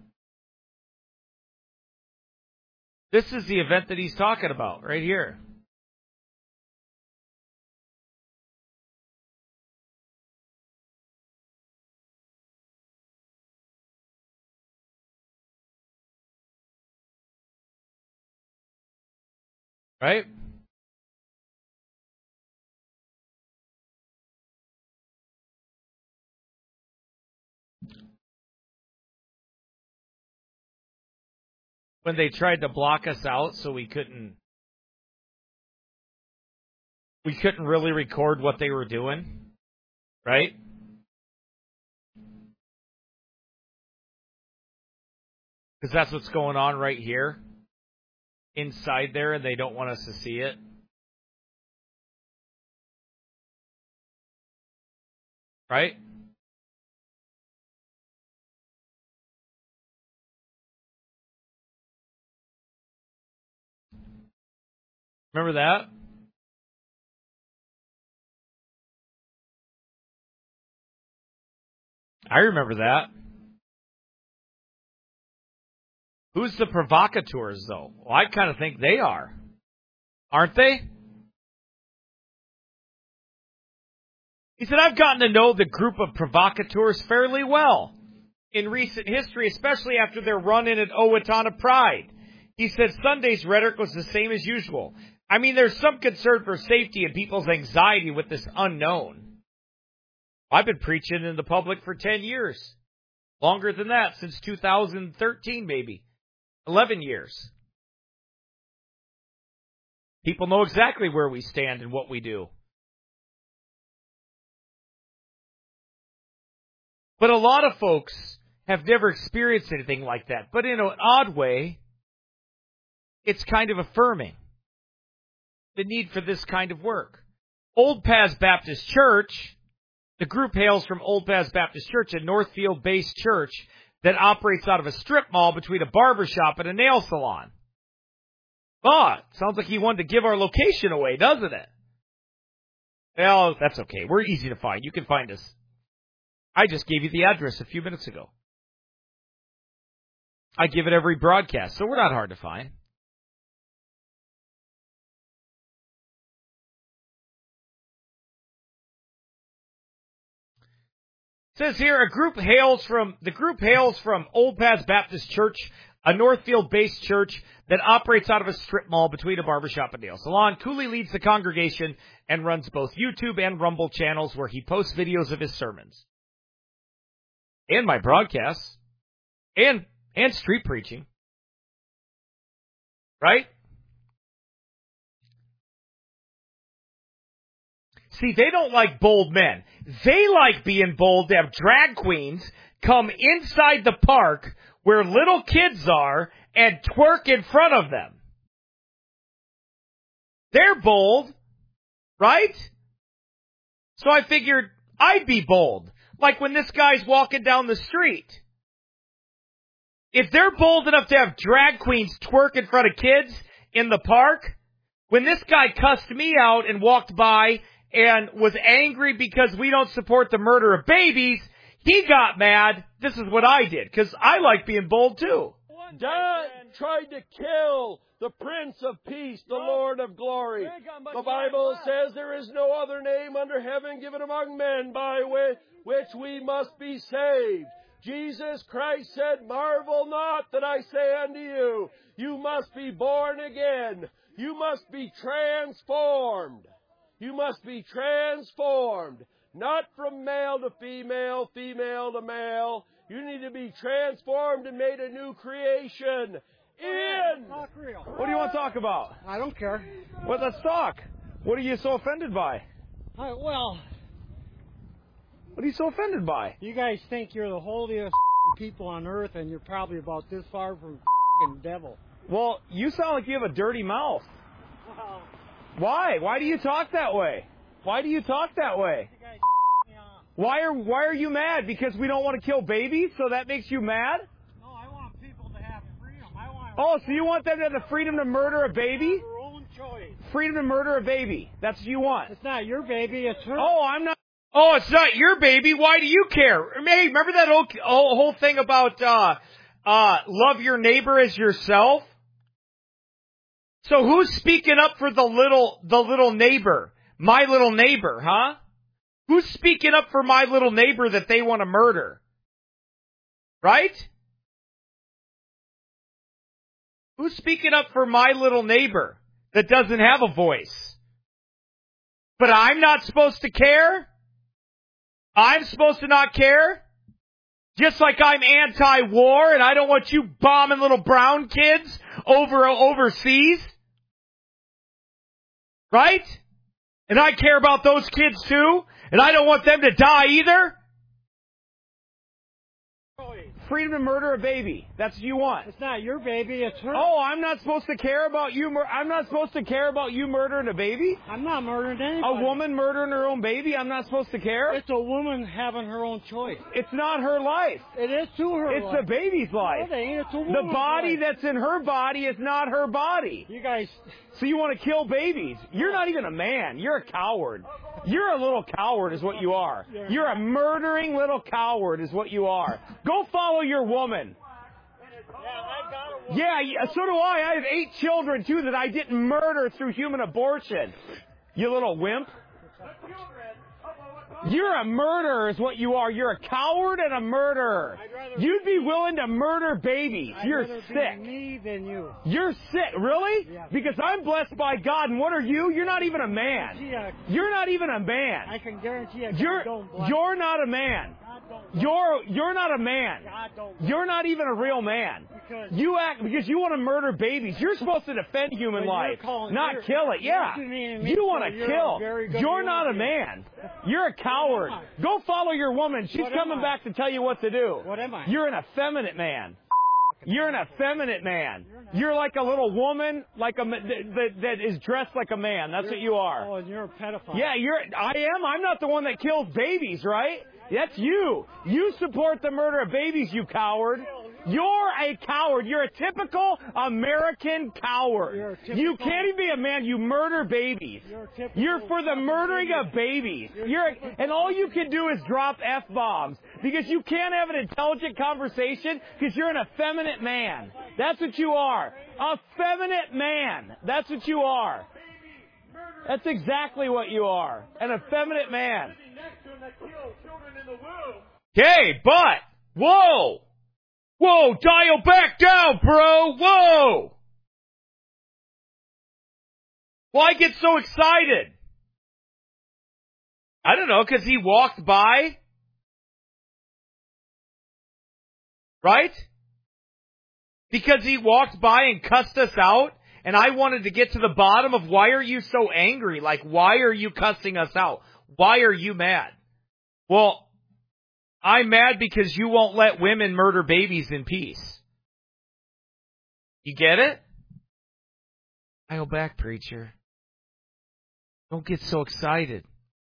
This is the event that he's talking about, right here. Right? when they tried to block us out so we couldn't we couldn't really record what they were doing, right? Because that's what's going on right here inside there, and they don't want us to see it. Right? Remember that? I remember that. Who's the provocateurs, though? Well, I kind of think they are. Aren't they? He said, I've gotten to know the group of provocateurs fairly well in recent history, especially after their run-in at Owatonna Pride. He said Sunday's rhetoric was the same as usual. I mean, there's some concern for safety and people's anxiety with this unknown. I've been preaching in the public for ten years. Longer than that, since two thousand thirteen, maybe. eleven years. People know exactly where we stand and what we do. But a lot of folks have never experienced anything like that. But in an odd way, it's kind of affirming the need for this kind of work. Old Paths Baptist Church, the group hails from Old Paths Baptist Church, a Northfield-based church that operates out of a strip mall between a barbershop and a nail salon. Oh, sounds like he wanted to give our location away, doesn't it? Well, that's okay. We're easy to find. You can find us. I just gave you the address a few minutes ago. I give it every broadcast, so we're not hard to find. It says here, a group hails from the group hails from Old Paths Baptist Church, a Northfield-based church that operates out of a strip mall between a barbershop and nail salon. Cooley leads the congregation and runs both YouTube and Rumble channels where he posts videos of his sermons. And my broadcasts. And and street preaching. Right? See, they don't like bold men. They like being bold to have drag queens come inside the park where little kids are and twerk in front of them. They're bold, right? So I figured I'd be bold. Like when this guy's walking down the street. If they're bold enough to have drag queens twerk in front of kids in the park, when this guy cussed me out and walked by and was angry because we don't support the murder of babies, he got mad. This is what I did, because I like being bold too. God tried to kill the Prince of Peace, the Lord of Glory. The Bible says there is no other name under heaven given among men by which we must be saved. Jesus Christ said, marvel not that I say unto you, you must be born again. You must be transformed. You must be transformed. Not from male to female, female to male. You need to be transformed and made a new creation. In. Talk real. What do you want to talk about? I don't care. Well, let's talk. What are you so offended by? Uh, well, What are you so offended by? you guys think you're the holiest people on earth, and you're probably about this far from the devil. Well, you sound like you have a dirty mouth. Well, Why? Why do you talk that way? Why do you talk that way? you guys me off. Why are Why are you mad? Because we don't want to kill babies, so that makes you mad? No, I want people to have freedom. I want Oh, so you want them to have the freedom to murder a baby? their own choice. Freedom to murder a baby. That's what you want. It's not your baby, it's her. Oh, I'm not. Oh, it's not your baby. Why do you care? Hey, remember that whole, whole thing about uh, uh, love your neighbor as yourself? So who's speaking up for the little the little neighbor? My little neighbor, huh? Who's speaking up for my little neighbor that they want to murder? Right? Who's speaking up for my little neighbor that doesn't have a voice? But I'm not supposed to care? I'm supposed to not care? Just like I'm anti-war and I don't want you bombing little brown kids over overseas. Right? And I care about those kids too. And I don't want them to die either. Freedom to murder a baby. That's what you want. It's not your baby, it's her. Oh, I'm not supposed to care about you. Mur- I'm not supposed to care about you murdering a baby? I'm not murdering anybody. A woman murdering her own baby? I'm not supposed to care? It's a woman having her own choice. It's not her life. It is to her It's life. the baby's life. No, it ain't. It's a The woman's body life. that's in her body is not her body. You guys... So you want to kill babies? You're not even a man. You're a coward. You're a little coward is what you are. You're a murdering little coward is what you are. Go follow your woman. Yeah, yeah, so do I. I have eight children, too, that I didn't murder through human abortion. You little wimp. You're a murderer is what you are. You're a coward and a murderer. You'd be willing to murder babies. I'd You're rather sick. Be me than you. You're sick. Really? Yeah. Because I'm blessed by God, and what are you? You're not even a man. Yeah. You're not even a man. I can guarantee you God You're don't bless. you're not a man. God don't bless. You're you're not a man. God don't bless. You're not even a real man. Because You act because you want to murder babies. You're supposed to defend human But you're life, calling- not you're- kill it. Yeah, you're meaning me, you want so to you're kill. a very good You're not a human man. You're a coward. What am Go follow your woman. She's What am coming I? back to tell you what to do. What am I? You're an effeminate man. You're an effeminate man. You're like a little woman, like a ma- that, that is dressed like a man. That's what you are. Oh, and you're a pedophile. Yeah, you're. I am. I'm not the one that kills babies, right? That's you. You support the murder of babies, you coward. You're a coward. You're a typical American coward. You're a typical- You can't even be a man. You murder babies. You're a typical- You're for the murdering of babies. You're, and all you can do is drop F-bombs because you can't have an intelligent conversation because you're an effeminate man. That's what you are. A feminine man. That's what you are. That's exactly what you are. An effeminate man. Okay, but, whoa! Whoa, dial back down, bro! Whoa! Why get so excited? I don't know, because he walked by? Right? Because he walked by and cussed us out? And I wanted to get to the bottom of why are you so angry? Like, why are you cussing us out? Why are you mad? Well, I'm mad because you won't let women murder babies in peace. You get it? Dial back, preacher. Don't get so excited.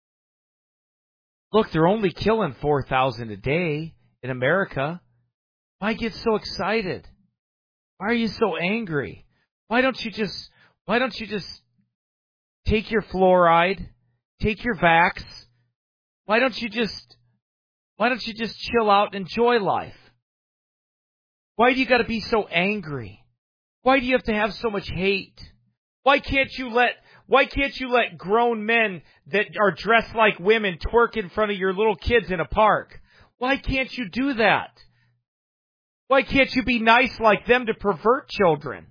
Look, they're only killing four thousand a day in America. Why get so excited? Why are you so angry? Why don't you just, why don't you just take your fluoride, take your Vax? Why don't you just, why don't you just chill out and enjoy life? Why do you got to be so angry? Why do you have to have so much hate? Why can't you let, why can't you let grown men that are dressed like women twerk in front of your little kids in a park? Why can't you do that? Why can't you be nice like them to pervert children?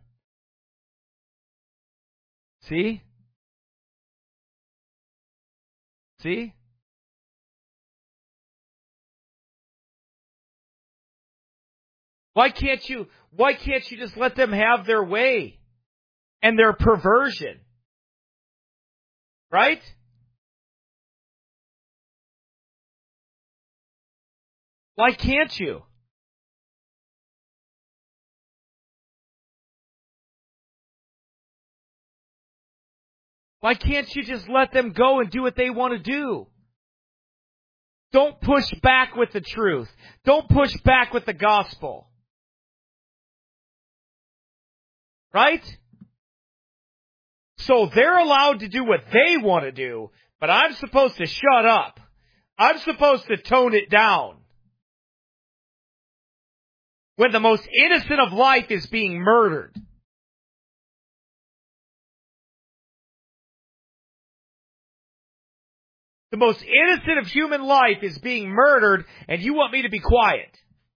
See? See? Why can't you, why can't you just let them have their way and their perversion? Right? Why can't you? Why can't you just let them go and do what they want to do? Don't push back with the truth. Don't push back with the gospel. Right? So they're allowed to do what they want to do, but I'm supposed to shut up. I'm supposed to tone it down. When the most innocent of life is being murdered. The most innocent of human life is being murdered, and you want me to be quiet.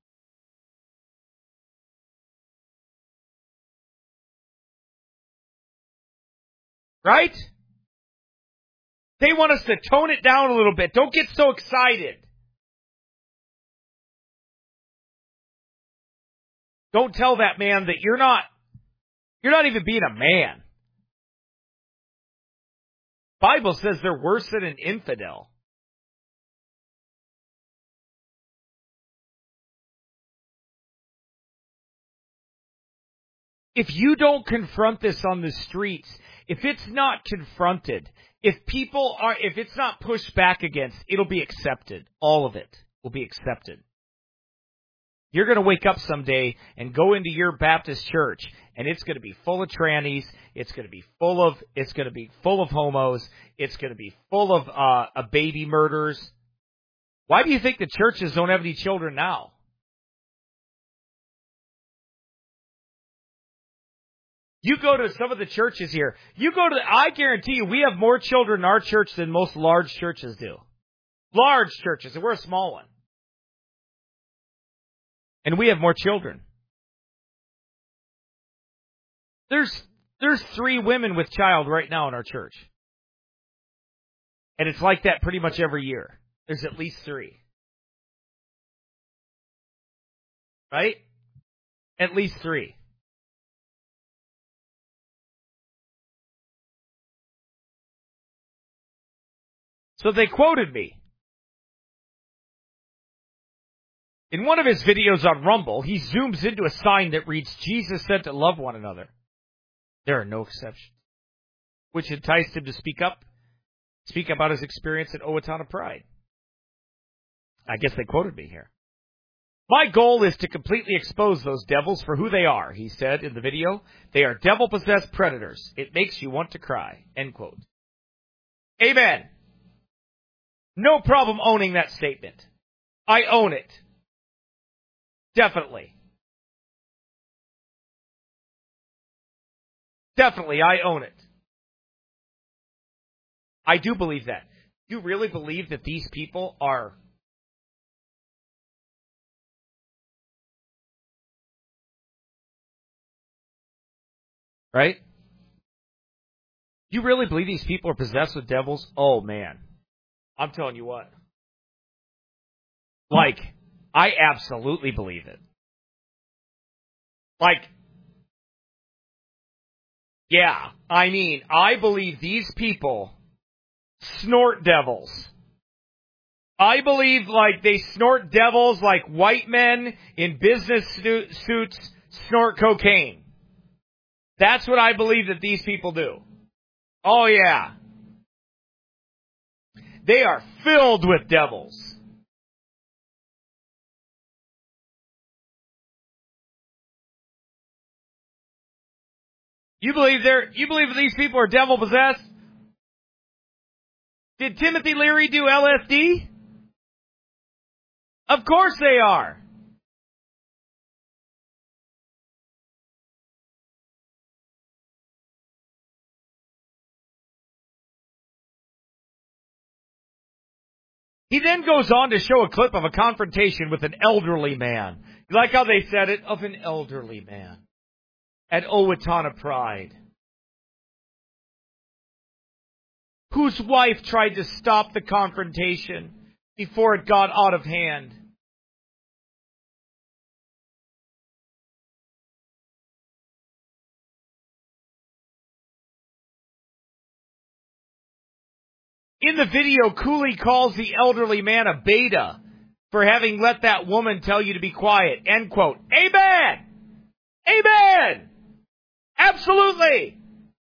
Right? They want us to tone it down a little bit. Don't get so excited. Don't tell that man that you're not, you're not even being a man. Bible says they're worse than an infidel. If you don't confront this on the streets, if it's not confronted, if people are, if it's not pushed back against, it'll be accepted. All of it will be accepted. You're going to wake up someday and go into your Baptist church, and it's going to be full of trannies. It's going to be full of, it's going to be full of homos. It's going to be full of uh, uh, baby murders. Why do you think the churches don't have any children now? You go to some of the churches here. You go to, the, I guarantee you, we have more children in our church than most large churches do. Large churches, and we're a small one. And we have more children. There's, there's three women with child right now in our church. And it's like that pretty much every year. There's at least three. Right? At least three. So they quoted me. In one of his videos on Rumble, he zooms into a sign that reads, Jesus said to love one another. There are no exceptions. Which enticed him to speak up, speak about his experience at Owatonna Pride. I guess they quoted me here. My goal is to completely expose those devils for who they are, he said in the video. They are devil-possessed predators. It makes you want to cry. End quote. Amen. No problem owning that statement. I own it. Definitely. Definitely, I own it. I do believe that. You really believe that these people are right? You really believe these people are possessed with devils? Oh, man. I'm telling you what. Like, I absolutely believe it. Like, yeah, I mean, I believe these people snort devils. I believe, like, they snort devils like white men in business suits snort cocaine. That's what I believe that these people do. Oh, yeah. They are filled with devils. You believe they're, you believe these people are devil possessed? Did Timothy Leary do L S D? Of course they are. He then goes on to show a clip of a confrontation with an elderly man. You like how they said it? Of an elderly man. At Owatonna Pride. Whose wife tried to stop the confrontation before it got out of hand. In the video, Cooley calls the elderly man a beta for having let that woman tell you to be quiet. End quote. Amen! Amen! Absolutely!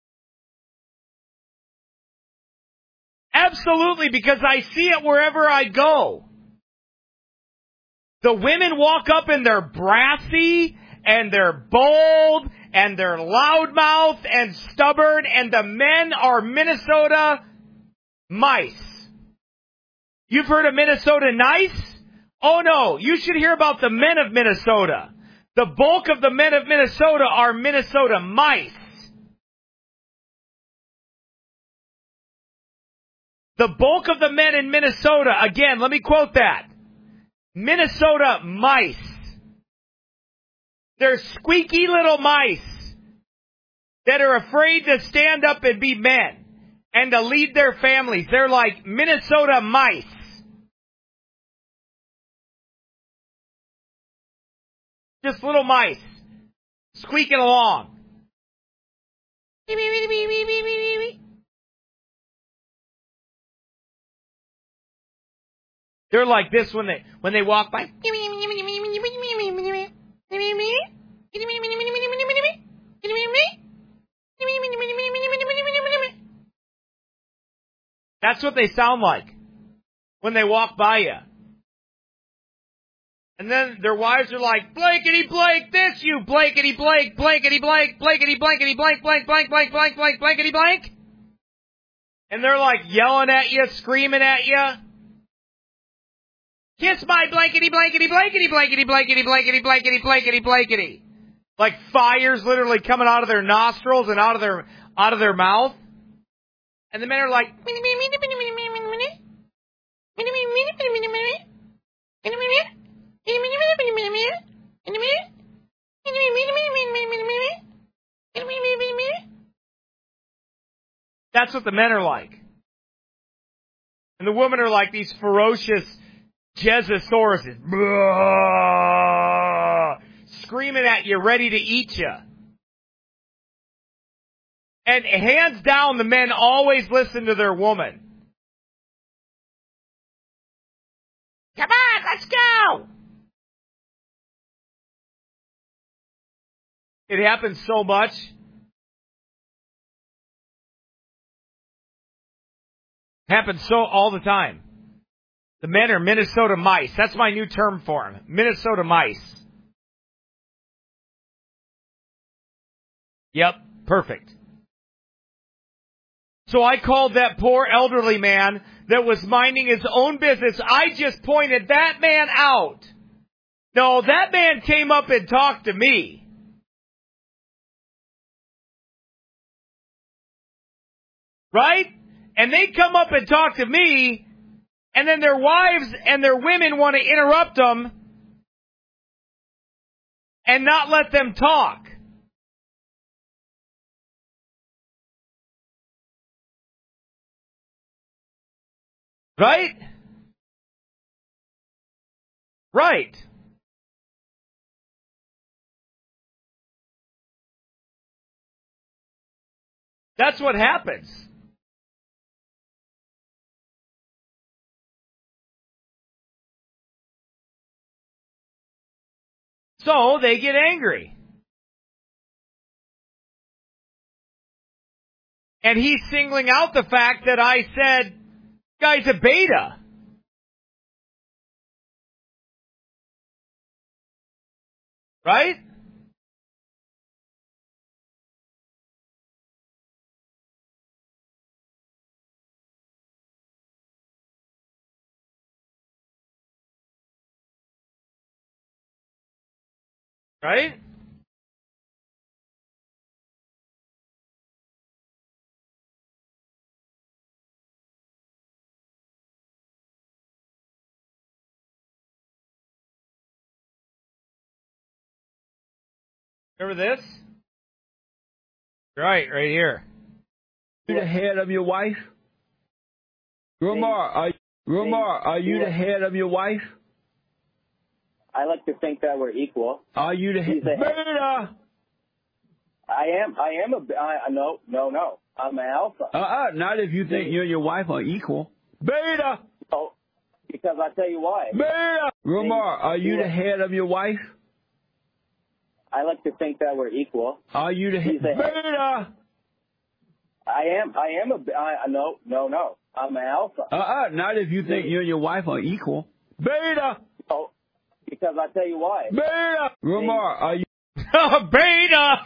Absolutely, because I see it wherever I go. The women walk up and they're brassy, and they're bold, and they're loudmouth and stubborn, and the men are Minnesota mice. You've heard of Minnesota nice? Oh no, you should hear about the men of Minnesota. The bulk of the men of Minnesota are Minnesota mice. The bulk of the men in Minnesota, again, let me quote that. Minnesota mice. They're squeaky little mice that are afraid to stand up and be men and to lead their families. They're like Minnesota mice. Just little mice. squeaking along. They're like this when they when they walk by. That's what they sound like when they walk by you. And then their wives are like, blankety blank this, you blankety blank, blankety blank, blankety blankety blank, blank, blank, blank, blank, blank, blankety blank. And they're like yelling at you, screaming at you. Kiss my blankety blankety blankety blankety blankety blankety blankety blankety blankety. Like fire's literally coming out of their nostrils and out of their out of their mouth. And the men are like, that's what the men are like. And the women are like these ferocious Jezosauruses. Screaming at you, ready to eat you. And hands down, the men always listen to their woman. Come on, let's go! It happens so much. Happens so all the time. The men are Minnesota mice. That's my new term for them. Minnesota mice. Yep, perfect. So I called that poor elderly man that was minding his own business. I just pointed that man out. No, that man came up and talked to me. Right? And they come up and talk to me, and then their wives and their women want to interrupt them and not let them talk. Right? Right. That's what happens. So they get angry. And he's singling out the fact that I said, guy's a beta. Right? Right? Remember this? Right, right here. Are you the head of your wife? Grandma, are, Grandma, are you the head of your wife? I like to think that we're equal. Are you the head? Beta! I am, I am a, I, no, no, no. I'm an alpha. Uh-uh, not if you think you and your wife are equal. Beta! Oh, because I tell you why. Beta! Grandma, are you the head of your wife? I like to think that we're equal. Are you the head? Beta! I am, I am a, I, no, no, no. I'm an alpha. Uh-uh, not if you think you and your wife are equal. Beta! Oh, because I tell you why. Beta! Grandma, are you... Beta!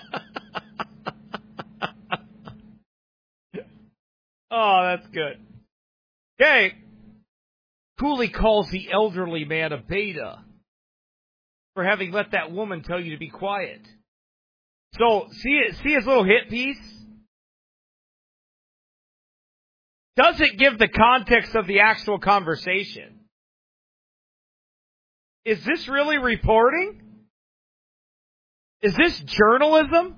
Oh, that's good. Okay. Cooley calls the elderly man a beta for having let that woman tell you to be quiet. So, see, see his little hit piece? Doesn't give the context of the actual conversation. Is this really reporting? Is this journalism?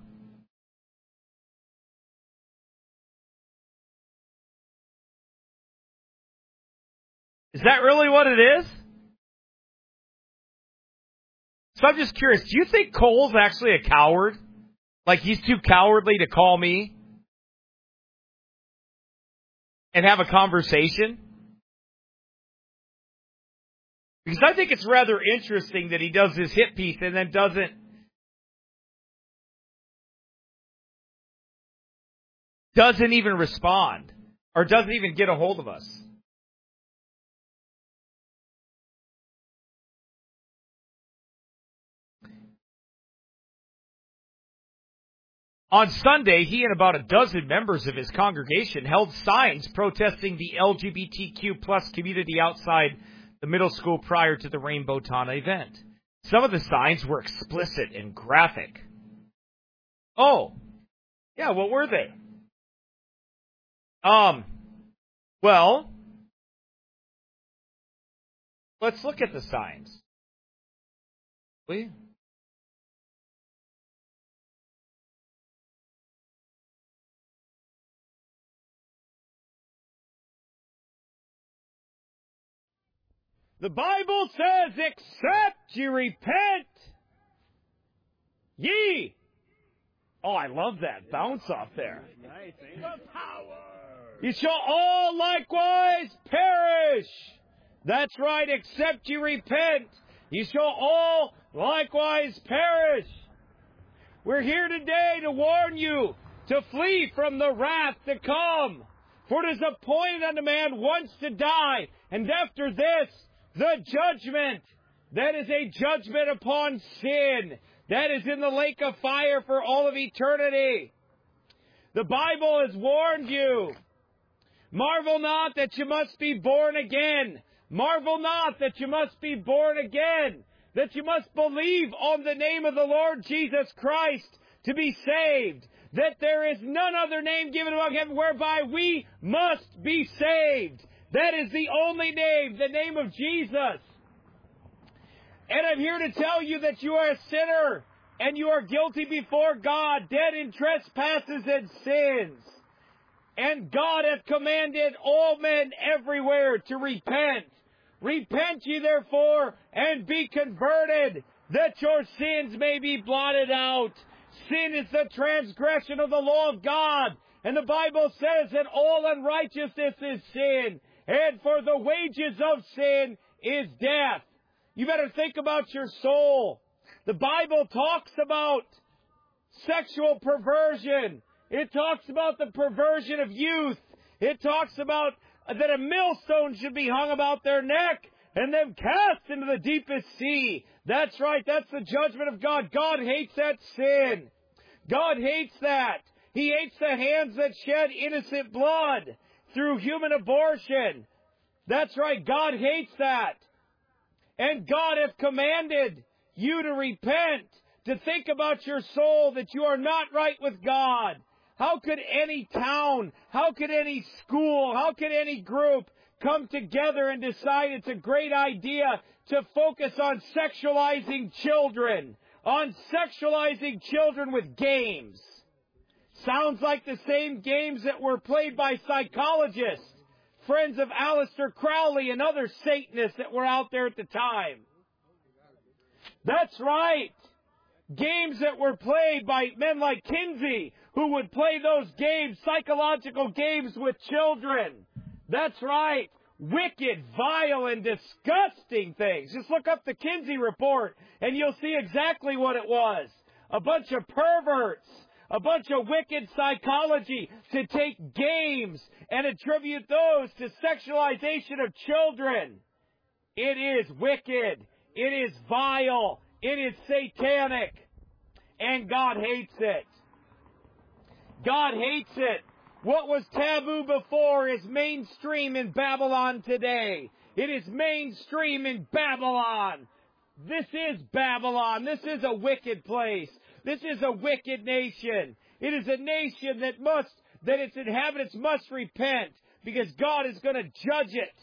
Is that really what it is? So I'm just curious, do you think Cole's actually a coward? Like he's too cowardly to call me and have a conversation? Because I think it's rather interesting that he does this hit piece and then doesn't doesn't even respond or doesn't even get a hold of us. On Sunday, he and about a dozen members of his congregation held signs protesting the L G B T Q plus community outside the middle school prior to the Rainbow Tana event. Some of the signs were explicit and graphic. Oh, yeah, what were they? Um, well, let's look at the signs. Will you? The Bible says, except you repent, ye. Oh, I love that bounce off there. Nice, ain't it? The power. You shall all likewise perish. That's right, except you repent, you shall all likewise perish. We're here today to warn you to flee from the wrath to come. For it is appointed unto man once to die, and after this, the judgment. That is a judgment upon sin. That is in the lake of fire for all of eternity. The Bible has warned you. Marvel not that you must be born again. Marvel not that you must be born again. That you must believe on the name of the Lord Jesus Christ to be saved. That there is none other name given among heaven whereby we must be saved. That is the only name, the name of Jesus. And I'm here to tell you that you are a sinner and you are guilty before God, dead in trespasses and sins. And God hath commanded all men everywhere to repent. Repent ye therefore and be converted, that your sins may be blotted out. Sin is the transgression of the law of God. And the Bible says that all unrighteousness is sin. And for the wages of sin is death. You better think about your soul. The Bible talks about sexual perversion. It talks about the perversion of youth. It talks about that a millstone should be hung about their neck and then cast into the deepest sea. That's right. That's the judgment of God. God hates that sin. God hates that. He hates the hands that shed innocent blood through human abortion. That's right. God hates that. And God hath commanded you to repent, to think about your soul, that you are not right with God. How could any town, how could any school, how could any group come together and decide it's a great idea to focus on sexualizing children, on sexualizing children with games? Sounds like the same games that were played by psychologists, friends of Aleister Crowley and other Satanists that were out there at the time. That's right. Games that were played by men like Kinsey, who would play those games, psychological games with children. That's right. Wicked, vile, and disgusting things. Just look up the Kinsey report and you'll see exactly what it was. A bunch of perverts. A bunch of wicked psychology to take games and attribute those to sexualization of children. It is wicked. It is vile. It is satanic. And God hates it. God hates it. What was taboo before is mainstream in Babylon today. It is mainstream in Babylon. This is Babylon. This is a wicked place. This is a wicked nation. It is a nation that must, that its inhabitants must repent, because God is going to judge it.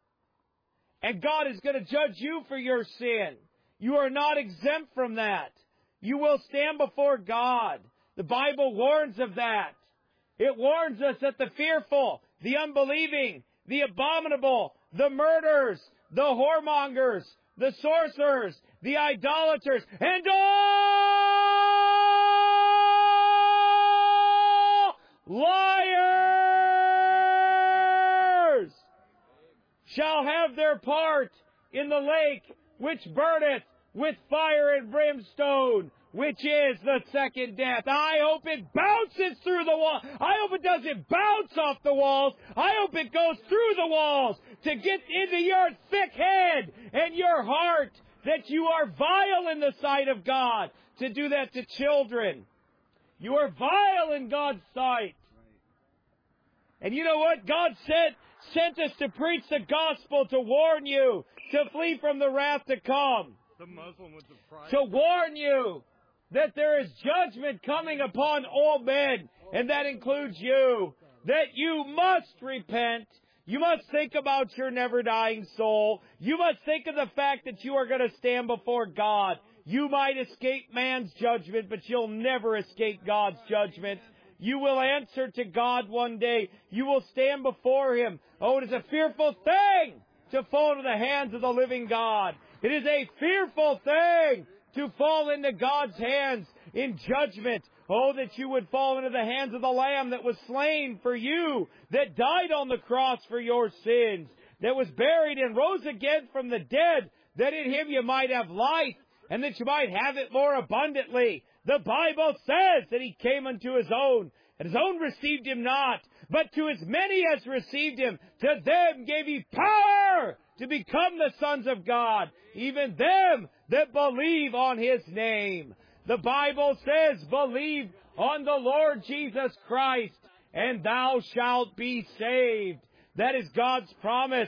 And God is going to judge you for your sin. You are not exempt from that. You will stand before God. The Bible warns of that. It warns us that the fearful, the unbelieving, the abominable, the murderers, the whoremongers, the sorcerers, the idolaters, and all liars shall have their part in the lake which burneth with fire and brimstone, which is the second death. I hope it bounces through the wall. I hope it doesn't bounce off the walls. I hope it goes through the walls to get into your thick head and your heart, that you are vile in the sight of God. To do that to children. You are vile in God's sight. And you know what? God sent, sent us to preach the gospel, to warn you, to flee from the wrath to come. The Muslim with the pride. To warn you that there is judgment coming upon all men, and that includes you. That you must repent. You must think about your never-dying soul. You must think of the fact that you are going to stand before God. You might escape man's judgment, but you'll never escape God's judgment. You will answer to God one day. You will stand before Him. Oh, it is a fearful thing to fall into the hands of the living God. It is a fearful thing to fall into God's hands in judgment. Oh, that you would fall into the hands of the Lamb that was slain for you, that died on the cross for your sins, that was buried and rose again from the dead, that in Him you might have life, and that you might have it more abundantly. The Bible says that He came unto His own, and His own received Him not. But to as many as received Him, to them gave He power to become the sons of God, even them that believe on His name. The Bible says, believe on the Lord Jesus Christ, and thou shalt be saved. That is God's promise.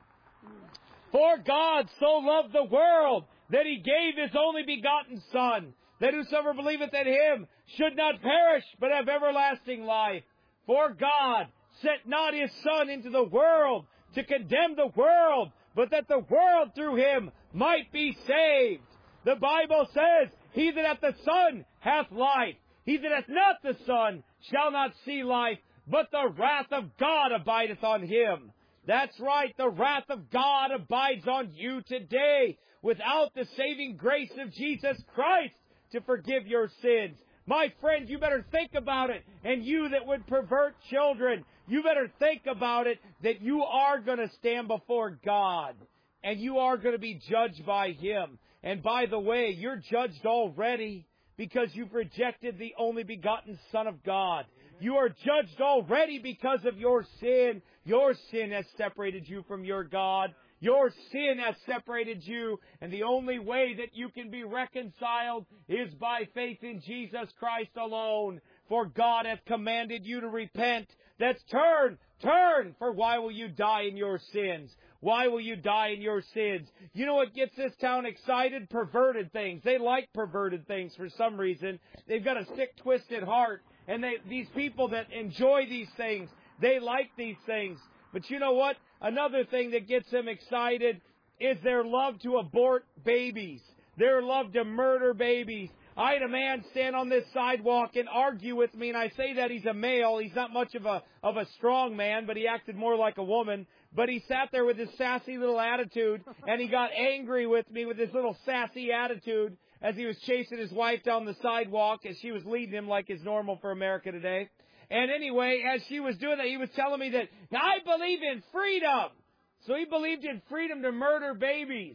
For God so loved the world that He gave His only begotten Son, that whosoever believeth in Him should not perish, but have everlasting life. For God sent not His Son into the world to condemn the world, but that the world through Him might be saved. The Bible says, he that hath the Son hath life. He that hath not the Son shall not see life, but the wrath of God abideth on him. That's right, the wrath of God abides on you today, without the saving grace of Jesus Christ to forgive your sins. My friend, you better think about it. And you that would pervert children, you better think about it, that you are going to stand before God. And you are going to be judged by Him. And by the way, you're judged already because you've rejected the only begotten Son of God. You are judged already because of your sin. Your sin has separated you from your God. Your sin has separated you, and the only way that you can be reconciled is by faith in Jesus Christ alone. For God hath commanded you to repent. That's turn, turn, for why will you die in your sins? Why will you die in your sins? You know what gets this town excited? Perverted things. They like perverted things for some reason. They've got a sick, twisted heart. And they, these people that enjoy these things, they like these things. But you know what? Another thing that gets them excited is their love to abort babies. Their love to murder babies. I had a man stand on this sidewalk and argue with me, and I say that he's a male. He's not much of a of a strong man, but he acted more like a woman. But he sat there with his sassy little attitude, and he got angry with me with his little sassy attitude as he was chasing his wife down the sidewalk as she was leading him like is normal for America today. And anyway, as she was doing that, he was telling me that, I believe in freedom. So he believed in freedom to murder babies.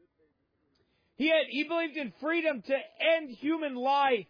He had, he believed in freedom to end human life,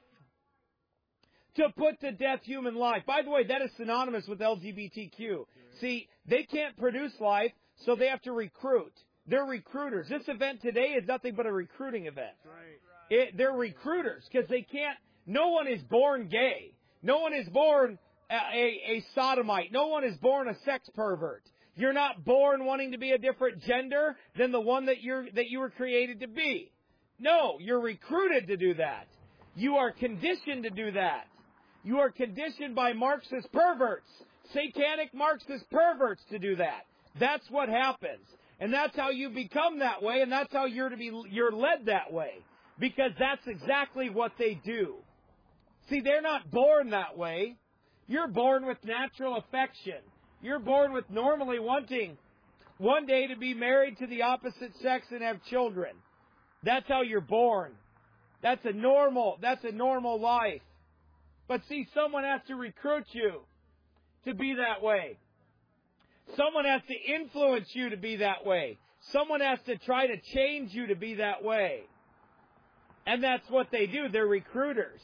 to put to death human life. By the way, that is synonymous with L G B T Q. See, they can't produce life, so they have to recruit. They're recruiters. This event today is nothing but a recruiting event. It, they're recruiters because they can't, no one is born gay. No one is born a, a, a sodomite. No one is born a sex pervert. You're not born wanting to be a different gender than the one that you're that you were created to be. No, you're recruited to do that. You are conditioned to do that. You are conditioned by Marxist perverts, satanic Marxist perverts to do that. That's what happens. And that's how you become that way, and that's how you're to be you're led that way. Because that's exactly what they do. See, they're not born that way. You're born with natural affection. You're born with normally wanting one day to be married to the opposite sex and have children. That's how you're born. That's a normal, that's a normal life. But see, someone has to recruit you to be that way. Someone has to influence you to be that way. Someone has to try to change you to be that way. And that's what they do. They're recruiters.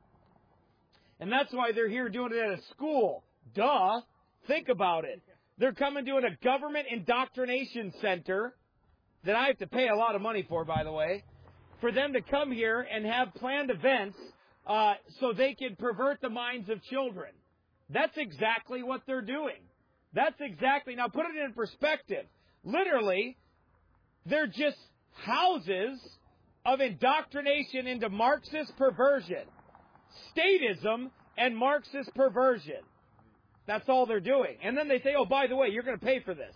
And that's why they're here doing it at a school. Duh. Think about it. They're coming to a government indoctrination center that I have to pay a lot of money for, by the way, for them to come here and have planned events uh, so they can pervert the minds of children. That's exactly what they're doing. That's exactly, now put it in perspective. Literally, they're just houses of indoctrination into Marxist perversion. Statism and Marxist perversion. That's all they're doing. And then they say, oh, by the way, you're going to pay for this.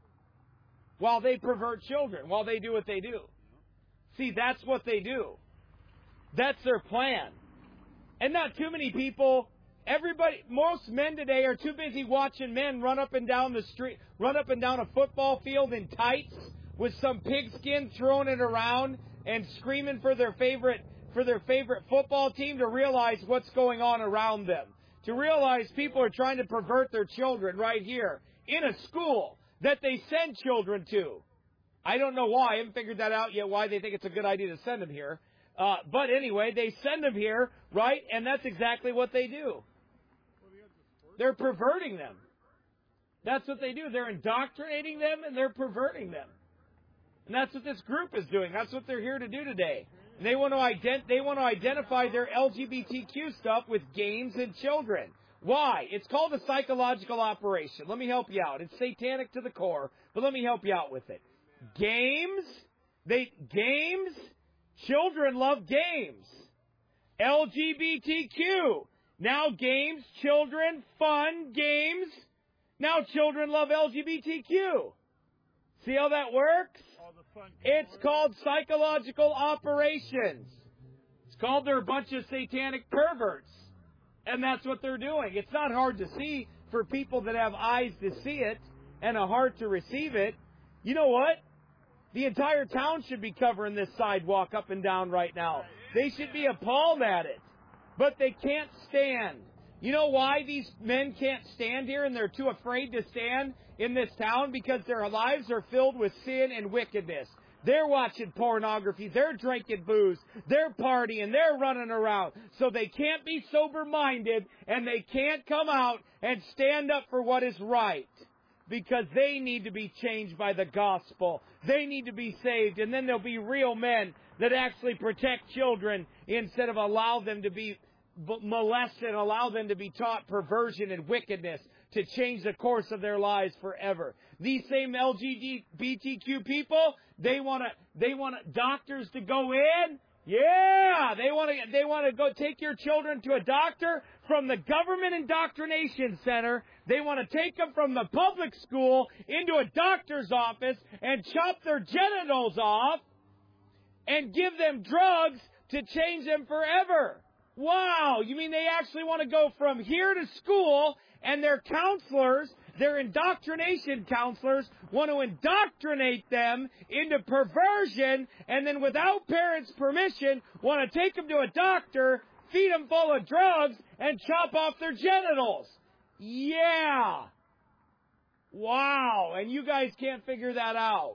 While they pervert children, while they do what they do. See, that's what they do. That's their plan. And not too many people, everybody, most men today are too busy watching men run up and down the street, run up and down a football field in tights with some pigskin throwing it around and screaming for their favorite for their favorite football team to realize what's going on around them. To realize people are trying to pervert their children right here in a school that they send children to. I don't know why. I haven't figured that out yet, why they think it's a good idea to send them here. Uh, but anyway, they send them here, right? And that's exactly what they do. They're perverting them. That's what they do. They're indoctrinating them and they're perverting them. And that's what this group is doing. That's what they're here to do today. They want to ident- they want to identify their L G B T Q stuff with games and children. Why? It's called a psychological operation. Let me help you out. It's satanic to the core, but let me help you out with it. Games? They games? Children love games. L G B T Q. Now games, children, fun, games. Now children love L G B T Q. See how that works? It's called psychological operations. It's called they're a bunch of satanic perverts. And that's what they're doing. It's not hard to see for people that have eyes to see it and a heart to receive it. You know what? The entire town should be covering this sidewalk up and down right now. They should be appalled at it. But they can't stand. You know why these men can't stand here and they're too afraid to stand in this town? Because their lives are filled with sin and wickedness. They're watching pornography. They're drinking booze. They're partying. They're running around. So they can't be sober-minded and they can't come out and stand up for what is right. Because they need to be changed by the gospel. They need to be saved. And then there'll be real men that actually protect children instead of allow them to be molested and allow them to be taught perversion and wickedness to change the course of their lives forever. These same L G B T Q people, they want to they want doctors to go in. Yeah, they want to they want to go take your children to a doctor from the government indoctrination center. They want to take them from the public school into a doctor's office and chop their genitals off and give them drugs to change them forever. Wow, you mean they actually want to go from here to school and their counselors, their indoctrination counselors, want to indoctrinate them into perversion and then without parents' permission want to take them to a doctor, feed them full of drugs, and chop off their genitals. Yeah. Wow, and you guys can't figure that out.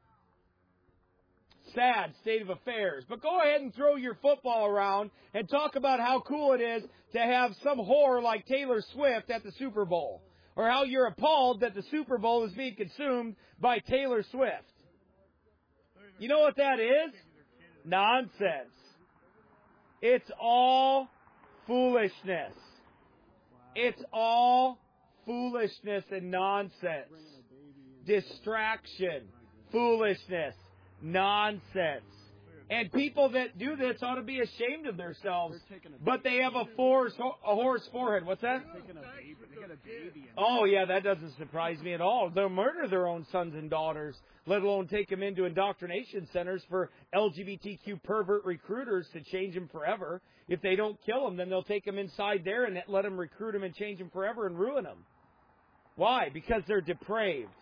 Sad state of affairs. But go ahead and throw your football around and talk about how cool it is to have some whore like Taylor Swift at the Super Bowl. Or how you're appalled that the Super Bowl is being consumed by Taylor Swift. You know what that is? Nonsense. It's all foolishness. It's all foolishness and nonsense. Distraction. Foolishness. Nonsense. And people that do this ought to be ashamed of themselves. But they have a, horse, a horse forehead. What's that? Oh, yeah, that doesn't surprise me at all. They'll murder their own sons and daughters, let alone take them into indoctrination centers for L G B T Q pervert recruiters to change them forever. If they don't kill them, then they'll take them inside there and let them recruit them and change them forever and ruin them. Why? Because they're depraved.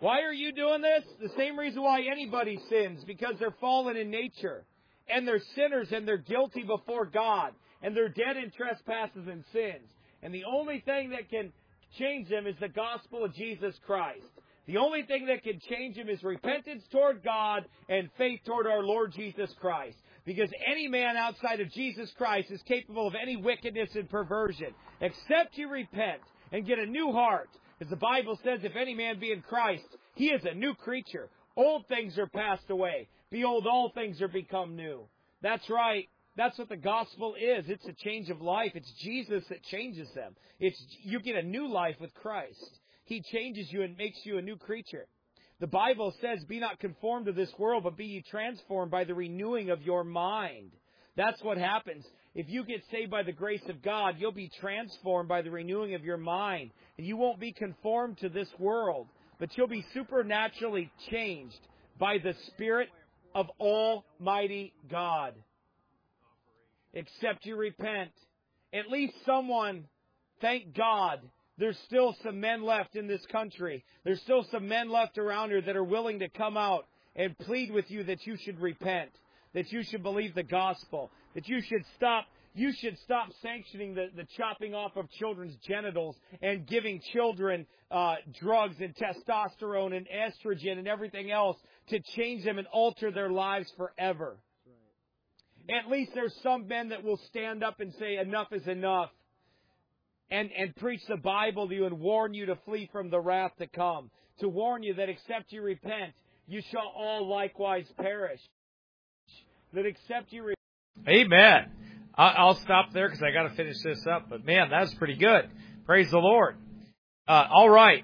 Why are you doing this? The same reason why anybody sins, because they're fallen in nature. And they're sinners and they're guilty before God. And they're dead in trespasses and sins. And the only thing that can change them is the gospel of Jesus Christ. The only thing that can change them is repentance toward God and faith toward our Lord Jesus Christ. Because any man outside of Jesus Christ is capable of any wickedness and perversion. Except you repent and get a new heart. As the Bible says, if any man be in Christ, he is a new creature. Old things are passed away. Behold, all things are become new. That's right. That's what the gospel is. It's a change of life. It's Jesus that changes them. It's you get a new life with Christ. He changes you and makes you a new creature. The Bible says, be not conformed to this world, but be ye transformed by the renewing of your mind. That's what happens. If you get saved by the grace of God, you'll be transformed by the renewing of your mind. And you won't be conformed to this world, but you'll be supernaturally changed by the Spirit of Almighty God. Except you repent. At least someone, thank God, there's still some men left in this country. There's still some men left around here that are willing to come out and plead with you that you should repent, that you should believe the gospel, that you should stop you should stop sanctioning the, the chopping off of children's genitals and giving children uh, drugs and testosterone and estrogen and everything else to change them and alter their lives forever. At least there's some men that will stand up and say enough is enough and, and preach the Bible to you and warn you to flee from the wrath to come. To warn you that except you repent, you shall all likewise perish. That except you repent. Amen. I'll stop there because I got to finish this up. But man, that's pretty good. Praise the Lord. Uh, all right.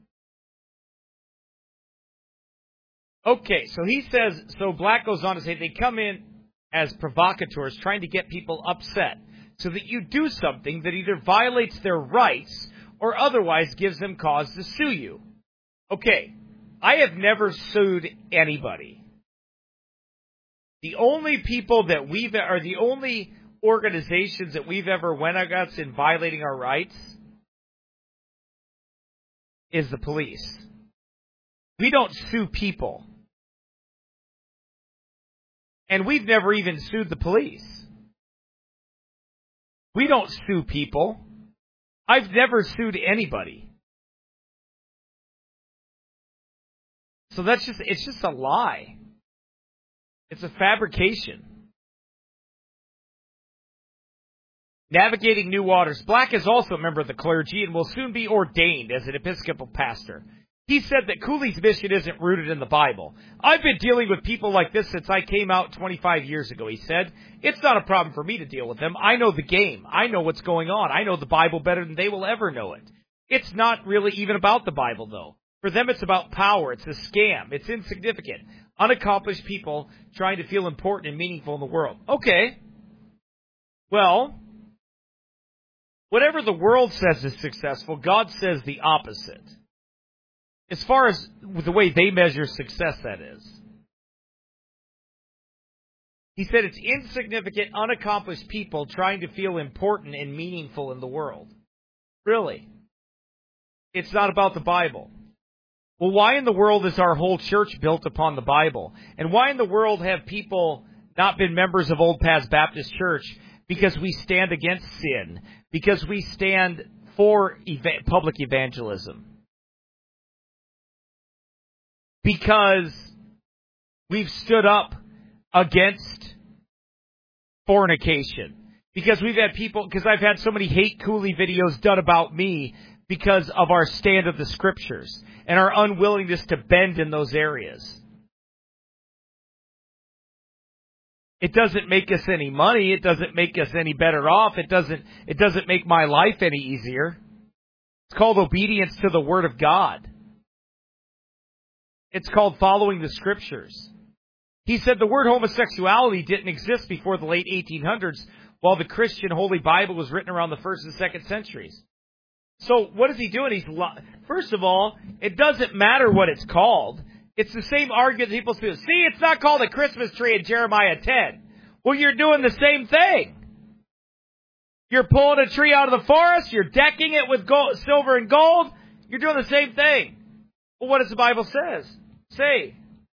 Okay, so he says, so Black goes on to say they come in as provocateurs trying to get people upset so that you do something that either violates their rights or otherwise gives them cause to sue you. Okay, I have never sued anybody. The only people that we've, or the only organizations that we've ever went against in violating our rights is the police. We don't sue people. And we've never even sued the police. We don't sue people. I've never sued anybody. So that's just, it's just a lie. It's a fabrication. Navigating New Waters. Black is also a member of the clergy and will soon be ordained as an Episcopal pastor. He said that Cooley's mission isn't rooted in the Bible. I've been dealing with people like this since I came out twenty-five years ago, he said. It's not a problem for me to deal with them. I know the game. I know what's going on. I know the Bible better than they will ever know it. It's not really even about the Bible, though. For them, it's about power. It's a scam. It's insignificant. Unaccomplished people trying to feel important and meaningful in the world. Okay. Well, whatever the world says is successful, God says the opposite. As far as the way they measure success, that is. He said it's insignificant, unaccomplished people trying to feel important and meaningful in the world. Really. It's not about the Bible. Well, why in the world is our whole church built upon the Bible? And why in the world have people not been members of Old Paths Baptist Church? Because we stand against sin. Because we stand for eva- public evangelism. Because we've stood up against fornication. Because we've had people, because I've had so many hate Cooley videos done about me because of our stand of the Scriptures and our unwillingness to bend in those areas. It doesn't make us any money. It doesn't make us any better off. It doesn't, it doesn't make my life any easier. It's called obedience to the Word of God. It's called following the Scriptures. He said the word homosexuality didn't exist before the late eighteen hundreds, while the Christian Holy Bible was written around the first and second centuries. So what is he doing? He's First of all, it doesn't matter what it's called. It's the same argument people say. See, it's not called a Christmas tree in Jeremiah ten. Well, you're doing the same thing. You're pulling a tree out of the forest. You're decking it with gold, silver and gold. You're doing the same thing. Well, what does the Bible says? Say?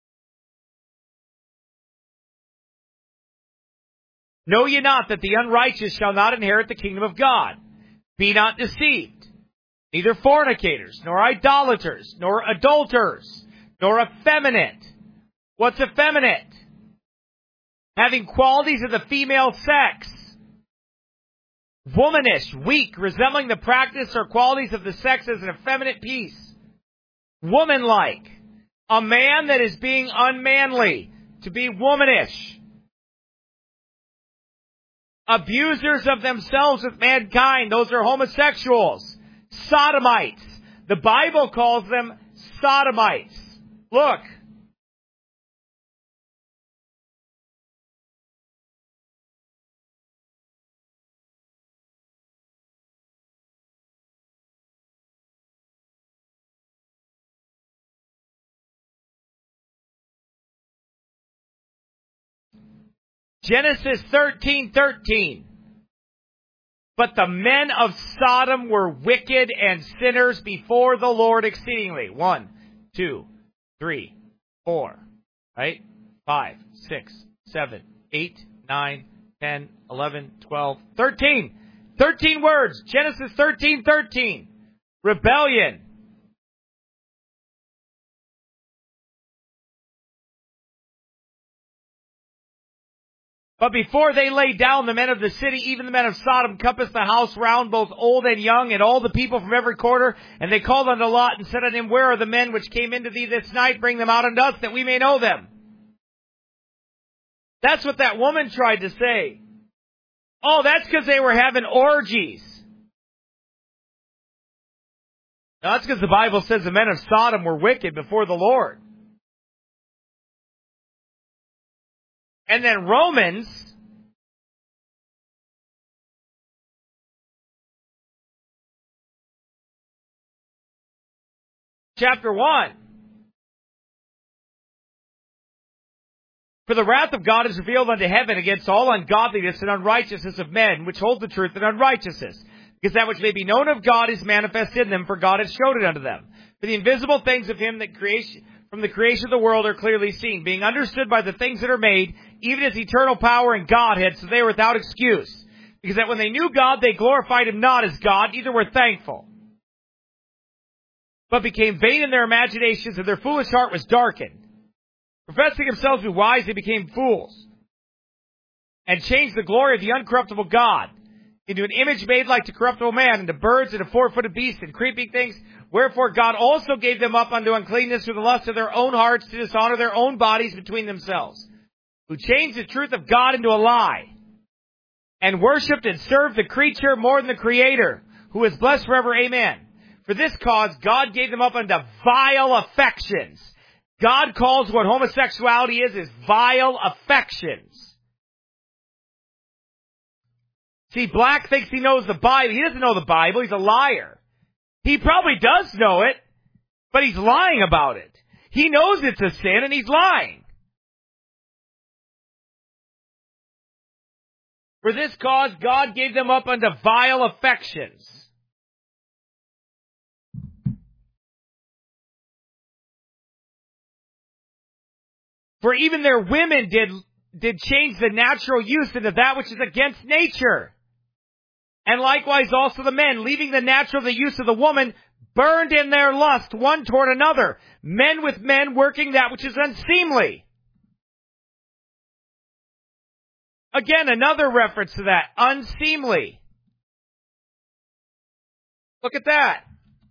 Know ye not that the unrighteous shall not inherit the kingdom of God? Be not deceived. Neither fornicators, nor idolaters, nor adulterers, nor effeminate. What's effeminate? Having qualities of the female sex. Womanish, weak, resembling the practice or qualities of the sex as an effeminate piece. Womanlike. A man that is being unmanly. To be womanish. Abusers of themselves with mankind. Those are homosexuals. Sodomites. The Bible calls them sodomites. Look. Genesis thirteen thirteen. But the men of Sodom were wicked and sinners before the Lord exceedingly. One, two, three, four, right? Five, six, seven, eight, nine, ten, eleven, twelve, thirteen. Thirteen words. Genesis thirteen thirteen. Rebellion. But before they lay down, the men of the city, even the men of Sodom, compassed the house round, both old and young, and all the people from every quarter. And they called unto Lot and said unto him, Where are the men which came into thee this night? Bring them out unto us, that we may know them. That's what that woman tried to say. Oh, that's because they were having orgies. No, that's because the Bible says the men of Sodom were wicked before the Lord. And then Romans, chapter one. For the wrath of God is revealed unto heaven against all ungodliness and unrighteousness of men, which hold the truth in unrighteousness. Because that which may be known of God is manifest in them, for God hath showed it unto them. For the invisible things of him that creation, from the creation of the world are clearly seen, being understood by the things that are made, even as eternal power and Godhead, so they are without excuse. Because that when they knew God, they glorified him not as God, neither were thankful, but became vain in their imaginations, and their foolish heart was darkened. Professing themselves to be wise, they became fools, and changed the glory of the uncorruptible God into an image made like to corruptible man, and to birds, and to four-footed beasts, and creeping things. Wherefore God also gave them up unto uncleanness through the lust of their own hearts, to dishonor their own bodies between themselves, who changed the truth of God into a lie, and worshipped and served the creature more than the Creator, who is blessed forever. Amen. For this cause God gave them up unto vile affections. God calls what homosexuality is, is vile affections. See, Black thinks he knows the Bible. He doesn't know the Bible. He's a liar. He probably does know it, but he's lying about it. He knows it's a sin, and he's lying. For this cause God gave them up unto vile affections. For even their women did, did change the natural use into that which is against nature. And likewise also the men, leaving the natural the use of the woman, burned in their lust one toward another, men with men working that which is unseemly. Again, another reference to that, unseemly. Look at that.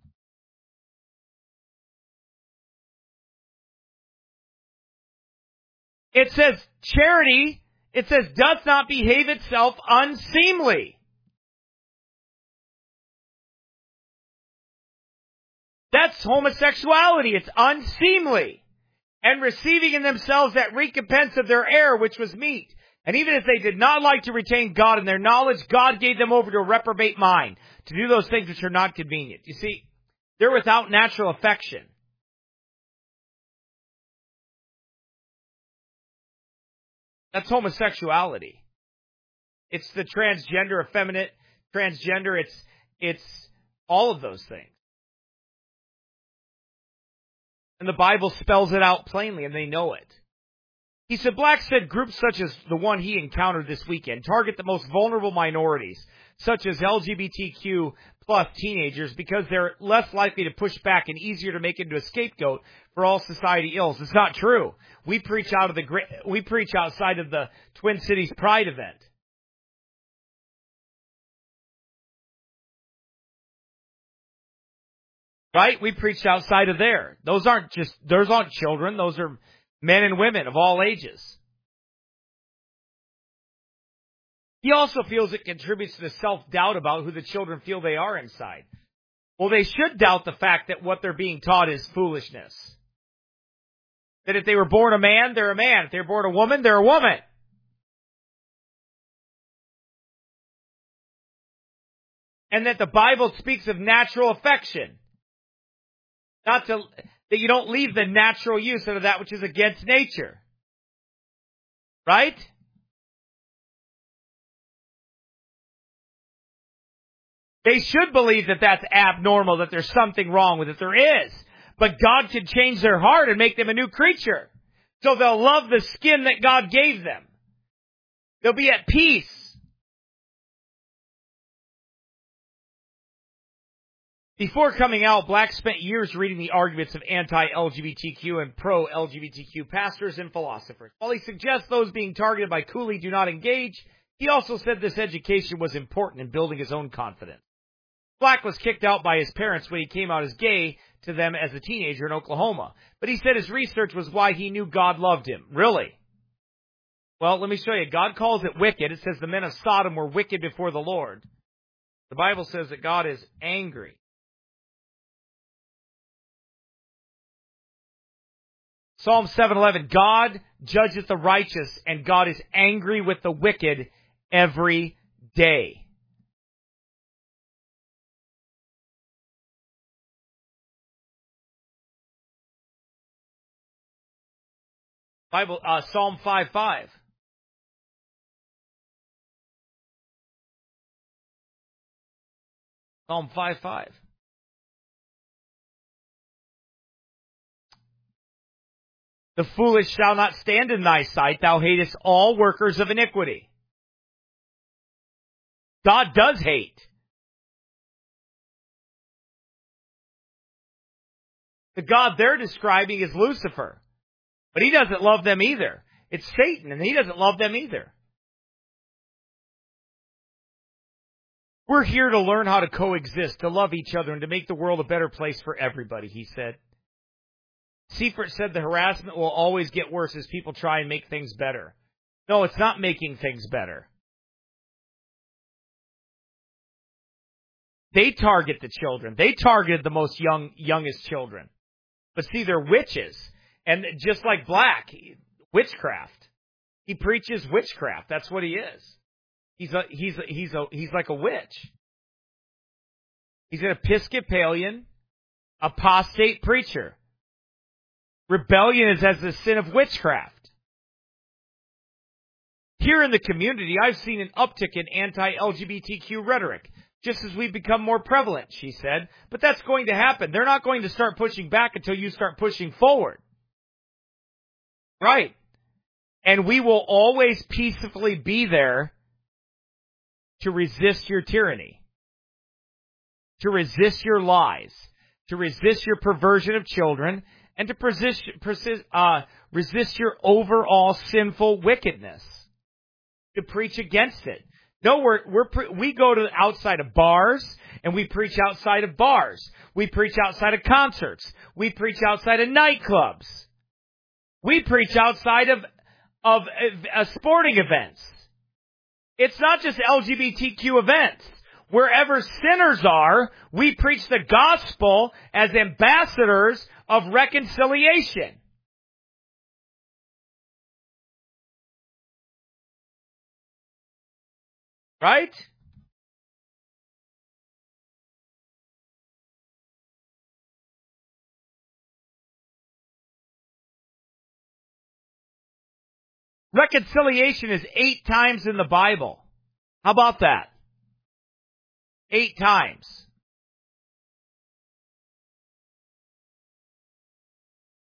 It says charity, it says doth not behave itself unseemly. That's homosexuality. It's unseemly. And receiving in themselves that recompense of their error, which was meat. And even if they did not like to retain God in their knowledge, God gave them over to a reprobate mind, to do those things which are not convenient. You see, they're without natural affection. That's homosexuality. It's the transgender, effeminate, transgender, it's, it's all of those things. And the Bible spells it out plainly, and they know it. He said, Black said groups such as the one he encountered this weekend target the most vulnerable minorities, such as L G B T Q plus teenagers, because they're less likely to push back and easier to make into a scapegoat for all society ills. It's not true. We preach out of the we preach outside of the Twin Cities Pride event. Right? We preached outside of there. Those aren't just, those aren't children. Those are men and women of all ages. He also feels it contributes to the self-doubt about who the children feel they are inside. Well, they should doubt the fact that what they're being taught is foolishness. That if they were born a man, they're a man. If they were born a woman, they're a woman. And that the Bible speaks of natural affection. Not to, that you don't leave the natural use of that which is against nature. Right? They should believe that that's abnormal, that there's something wrong with it. There is. But God can change their heart and make them a new creature. So they'll love the skin that God gave them. They'll be at peace. Before coming out, Black spent years reading the arguments of anti-L G B T Q and pro-L G B T Q pastors and philosophers. While he suggests those being targeted by Cooley do not engage, he also said this education was important in building his own confidence. Black was kicked out by his parents when he came out as gay to them as a teenager in Oklahoma. But he said his research was why he knew God loved him. Really? Well, let me show you. God calls it wicked. It says the men of Sodom were wicked before the Lord. The Bible says that God is angry. Psalm seven eleven, God judges the righteous, and God is angry with the wicked every day. Bible, uh, Psalm five five. Psalm five five. The foolish shall not stand in thy sight. Thou hatest all workers of iniquity. God does hate. The God they're describing is Lucifer. But he doesn't love them either. It's Satan, and he doesn't love them either. We're here to learn how to coexist, to love each other, and to make the world a better place for everybody, he said. Seifert said the harassment will always get worse as people try and make things better. No, it's not making things better. They target the children. They targeted the most young, youngest children. But see, they're witches. And just like Black, witchcraft. He preaches witchcraft. That's what he is. He's a, he's a, he's a, he's like a witch. He's an Episcopalian, apostate preacher. Rebellion is as the sin of witchcraft. Here in the community, I've seen an uptick in anti-L G B T Q rhetoric, just as we've become more prevalent, she said. But that's going to happen. They're not going to start pushing back until you start pushing forward. Right. And we will always peacefully be there to resist your tyranny, to resist your lies, to resist your perversion of children, and to persist, persist, uh, resist your overall sinful wickedness, to preach against it. No, we're, we're, we go to outside of bars, and we preach outside of bars. We preach outside of concerts. We preach outside of nightclubs. We preach outside of, of uh, sporting events. It's not just L G B T Q events. Wherever sinners are, we preach the gospel as ambassadors of reconciliation. Right? Reconciliation is eight times in the Bible. How about that? Eight times.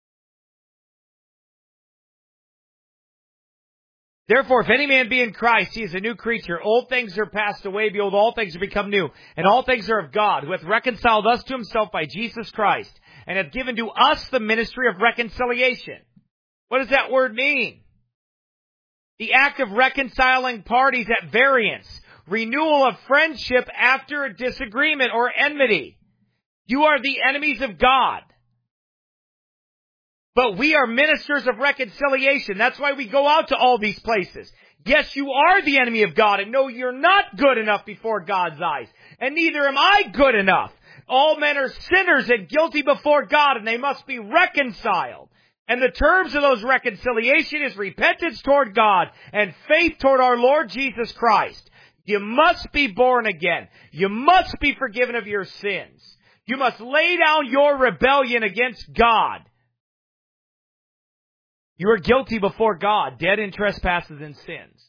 Therefore, if any man be in Christ, he is a new creature. Old things are passed away. Behold, all things are become new. And all things are of God, who hath reconciled us to himself by Jesus Christ, and hath given to us the ministry of reconciliation. What does that word mean? The act of reconciling parties at variance. Renewal of friendship after a disagreement or enmity. You are the enemies of God. But we are ministers of reconciliation. That's why we go out to all these places. Yes, you are the enemy of God, and no, you're not good enough before God's eyes. And neither am I good enough. All men are sinners and guilty before God, and they must be reconciled. And the terms of those reconciliation is repentance toward God and faith toward our Lord Jesus Christ. You must be born again. You must be forgiven of your sins. You must lay down your rebellion against God. You are guilty before God, dead in trespasses and sins.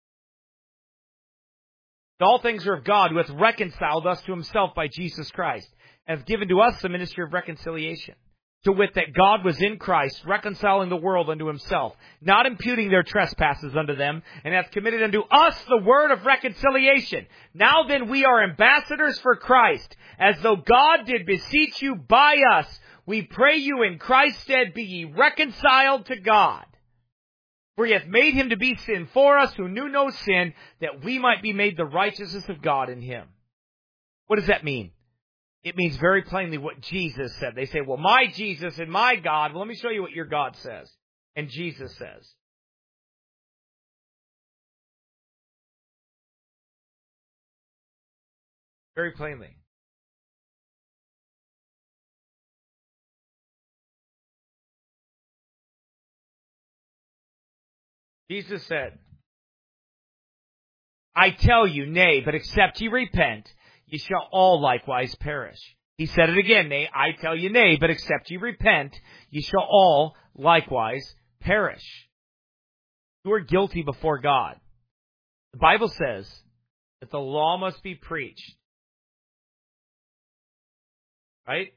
All things are of God, who hath reconciled us to himself by Jesus Christ, and hath given to us the ministry of reconciliation. To wit, that God was in Christ, reconciling the world unto himself, not imputing their trespasses unto them, and hath committed unto us the word of reconciliation. Now then we are ambassadors for Christ, as though God did beseech you by us. We pray you in Christ's stead, be ye reconciled to God. For he hath made him to be sin for us, who knew no sin, that we might be made the righteousness of God in him. What does that mean? It means very plainly what Jesus said. They say, well, my Jesus and my God. Well, let me show you what your God says. And Jesus says. Very plainly. Jesus said, I tell you, nay, but except ye repent, ye shall all likewise perish. He said it again, nay, I tell you, nay, but except ye repent, ye shall all likewise perish. You are guilty before God. The Bible says that the law must be preached. Right?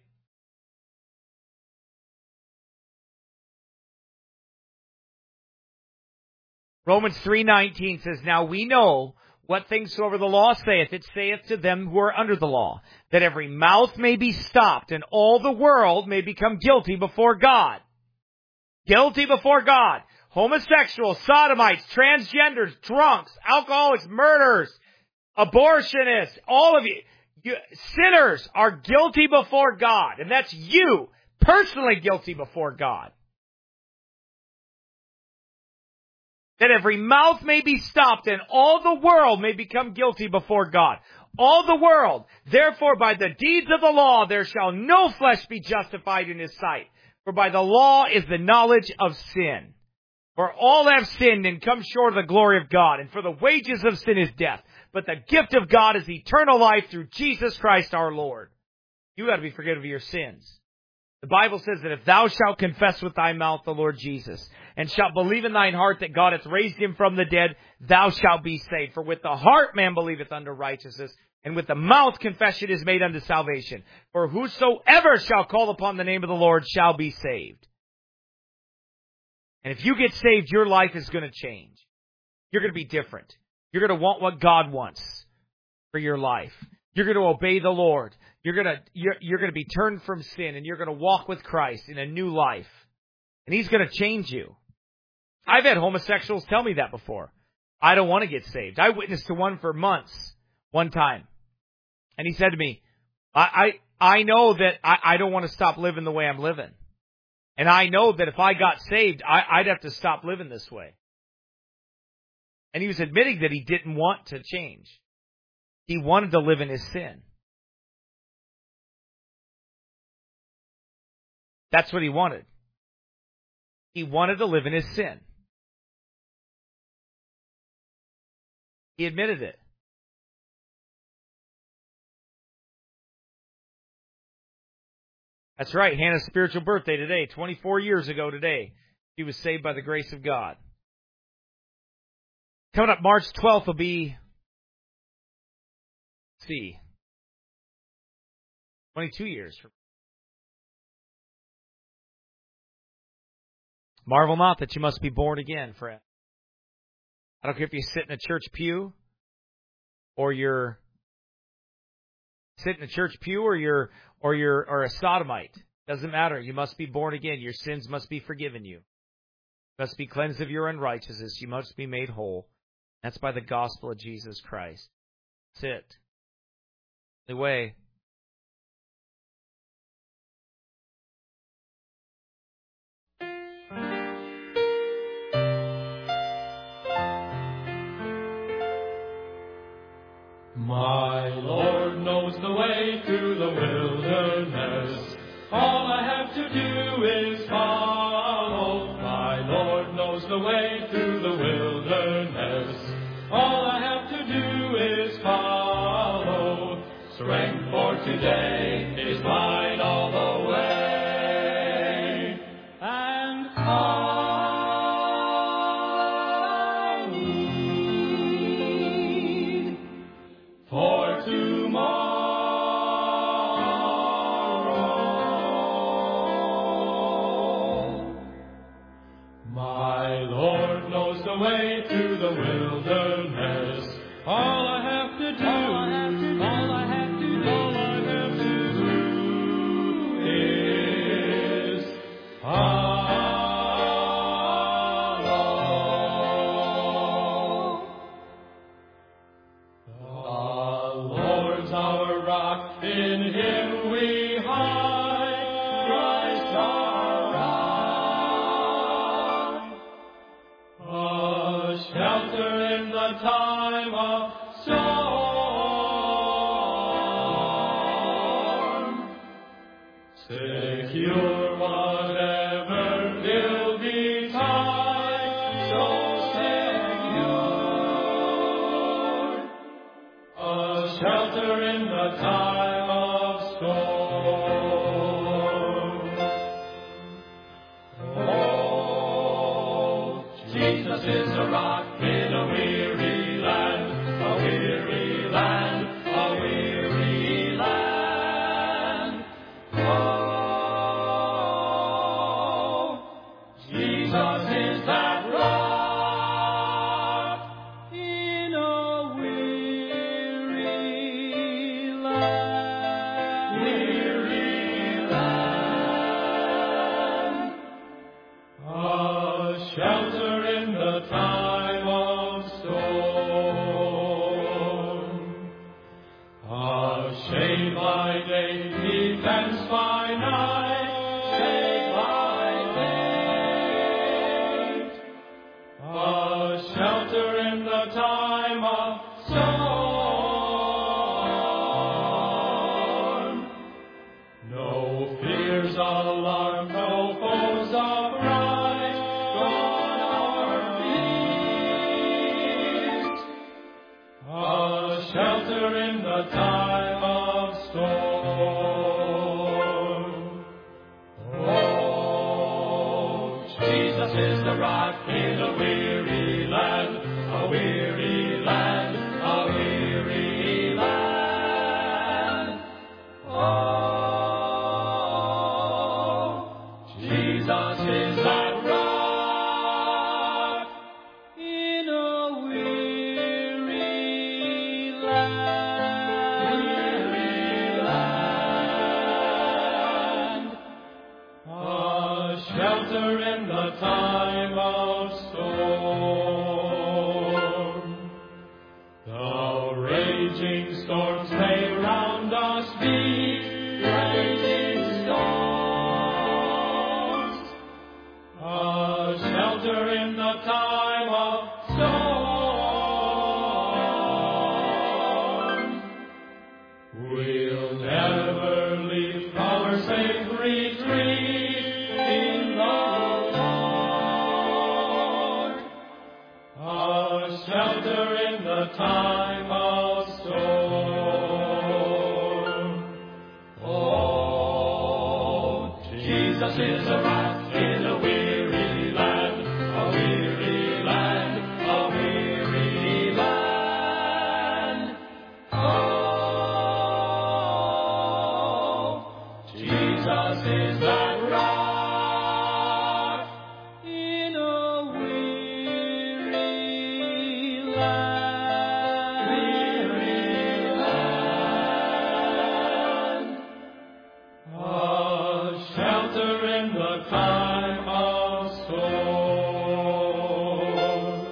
Romans three nineteen says, now we know what things soever the law saith, it saith to them who are under the law, that every mouth may be stopped, and all the world may become guilty before God. Guilty before God. Homosexuals, sodomites, transgenders, drunks, alcoholics, murderers, abortionists, all of you, you, sinners are guilty before God. And that's you, personally guilty before God. That every mouth may be stopped and all the world may become guilty before God. All the world. Therefore, by the deeds of the law, there shall no flesh be justified in his sight. For by the law is the knowledge of sin. For all have sinned and come short of the glory of God. And for the wages of sin is death. But the gift of God is eternal life through Jesus Christ our Lord. You got to be forgiven of your sins. The Bible says that if thou shalt confess with thy mouth the Lord Jesus, and shalt believe in thine heart that God hath raised him from the dead, thou shalt be saved. For with the heart man believeth unto righteousness, and with the mouth confession is made unto salvation. For whosoever shall call upon the name of the Lord shall be saved. And if you get saved, your life is going to change. You're going to be different. You're going to want what God wants for your life. You're going to obey the Lord. You're going to, you're, you're going to be turned from sin, and you're going to walk with Christ in a new life. And he's going to change you. I've had homosexuals tell me that before. I don't want to get saved. I witnessed to one for months, one time. And he said to me, I, I, I know that I, I don't want to stop living the way I'm living. And I know that if I got saved, I, I'd have to stop living this way. And he was admitting that he didn't want to change. He wanted to live in his sin. That's what he wanted. He wanted to live in his sin. He admitted it. That's right. Hannah's spiritual birthday today, twenty-four years ago today. She was saved by the grace of God. Coming up March twelfth will be, let's see, twenty-two years. Marvel not that you must be born again, friend. I don't care if you sit in a church pew or you're sit in a church pew or you're or you're or a sodomite. Doesn't matter. You must be born again. Your sins must be forgiven you. You must be cleansed of your unrighteousness. You must be made whole. That's by the gospel of Jesus Christ. That's it. The way. My Lord knows the way through the wilderness. All I have to do is follow. My Lord knows the way through the wilderness. All I have to do is follow. Strength for today is mine all the way. And I need for tomorrow. My Lord knows the way through the wilderness. All I have to do, all I have to do, all I have to do, all I have to do is follow. The Lord's our rock, in Him we hide. Christ our rock, a shelter in the time of storm. Secure whatever ill betide, so secure. A shelter in the time of storm. Oh, Jesus is a rock in a weary land, a weary land, a weary land. Oh, Jesus is that rock in a weary land, weary land. A shelter in the time of storm. A shade by day, defense by night, shade by day. A shelter in the time of storm. No fears alarm, no foes upright, God our peace. A shelter in the time of storm. Oh, Jesus is the rock in a weary land, a weary land, a weary land. Oh, Jesus is that rock in a weary land, weary land. A shelter in the time of storm. The raging storms may round us be, raging storms. A shelter in the time of storm. We'll never leave our safe retreat in the Lord. A shelter in the time of storm. Oh, Jesus is a rock in a weary land, a weary land, a weary land. Oh, Jesus is that rock in a weary and the time of storm.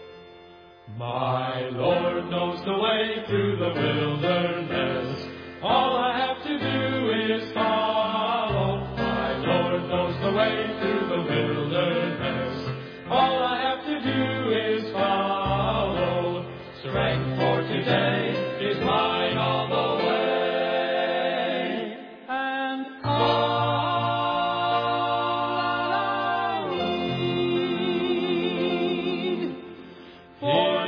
My Lord knows the way through the wilderness. All I have to do is follow. My Lord knows the way through the wilderness. All I have to do is follow. Strength for today is mine all the way. And all I need for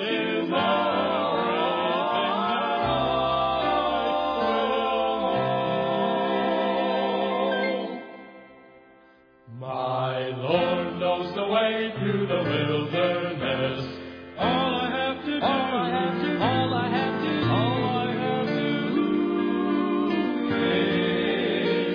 through the wilderness. All I have to do, all I have to, all I have to, all I have to do is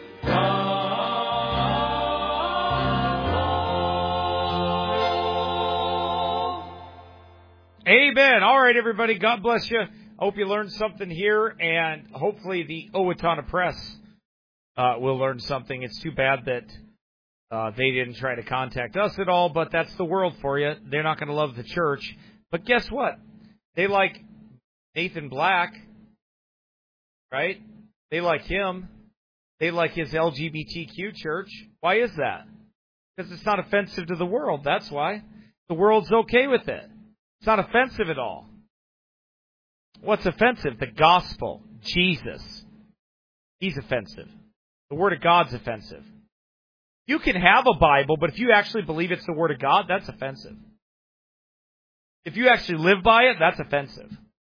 follow. Amen. All right, everybody. God bless you. I hope you learned something here, and hopefully the Owatonna Press uh, will learn something. It's too bad that Uh, they didn't try to contact us at all, but that's the world for you. They're not going to love the church. But guess what? They like Nathan Black, right? They like him. They like his L G B T Q church. Why is that? Because it's not offensive to the world. That's why. The world's okay with it. It's not offensive at all. What's offensive? The gospel. Jesus. He's offensive. The Word of God's offensive. You can have a Bible, but if you actually believe it's the Word of God, that's offensive. If you actually live by it, that's offensive.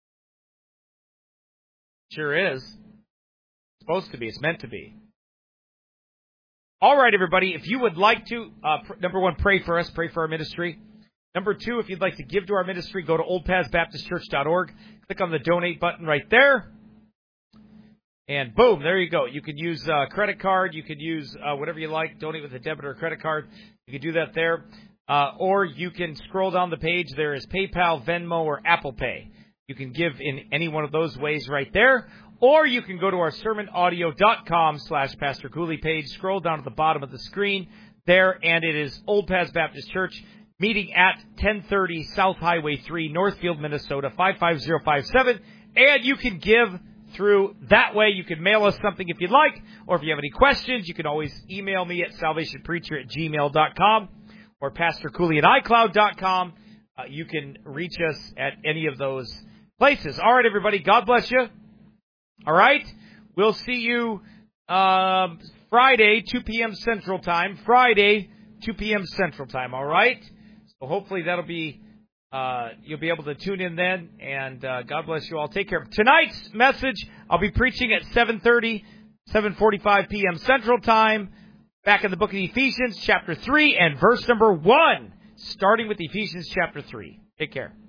Sure is. It's supposed to be. It's meant to be. All right, everybody. If you would like to, uh, pr- number one, pray for us. Pray for our ministry. Number two, if you'd like to give to our ministry, go to old paths baptist church dot org. Click on the donate button right there. And boom, there you go. You can use a credit card. You can use uh, whatever you like. Donate with a debit or a credit card. You can do that there. Uh, or you can scroll down the page. There is PayPal, Venmo, or Apple Pay. You can give in any one of those ways right there. Or you can go to our sermon audio dot com slash Pastor Cooley page. Scroll down to the bottom of the screen there, and it is Old Paths Baptist Church, meeting at ten thirty South Highway three, Northfield, Minnesota, five five zero five seven. And you can give through that way. You can mail us something if you'd like, or if you have any questions, you can always email me at salvation preacher at gmail dot com or Pastor Cooley at i cloud dot com. Uh, you can reach us at any of those places. All right, everybody. God bless you. All right. We'll see you um, Friday, two p.m. Central Time. Friday, two p.m. Central Time. All right. So hopefully that'll be. Uh, you'll be able to tune in then, and uh, God bless you all. Take care. Tonight's message, I'll be preaching at seven thirty, seven forty-five p.m. Central Time, back in the book of Ephesians, chapter three, and verse number one, starting with Ephesians chapter three. Take care.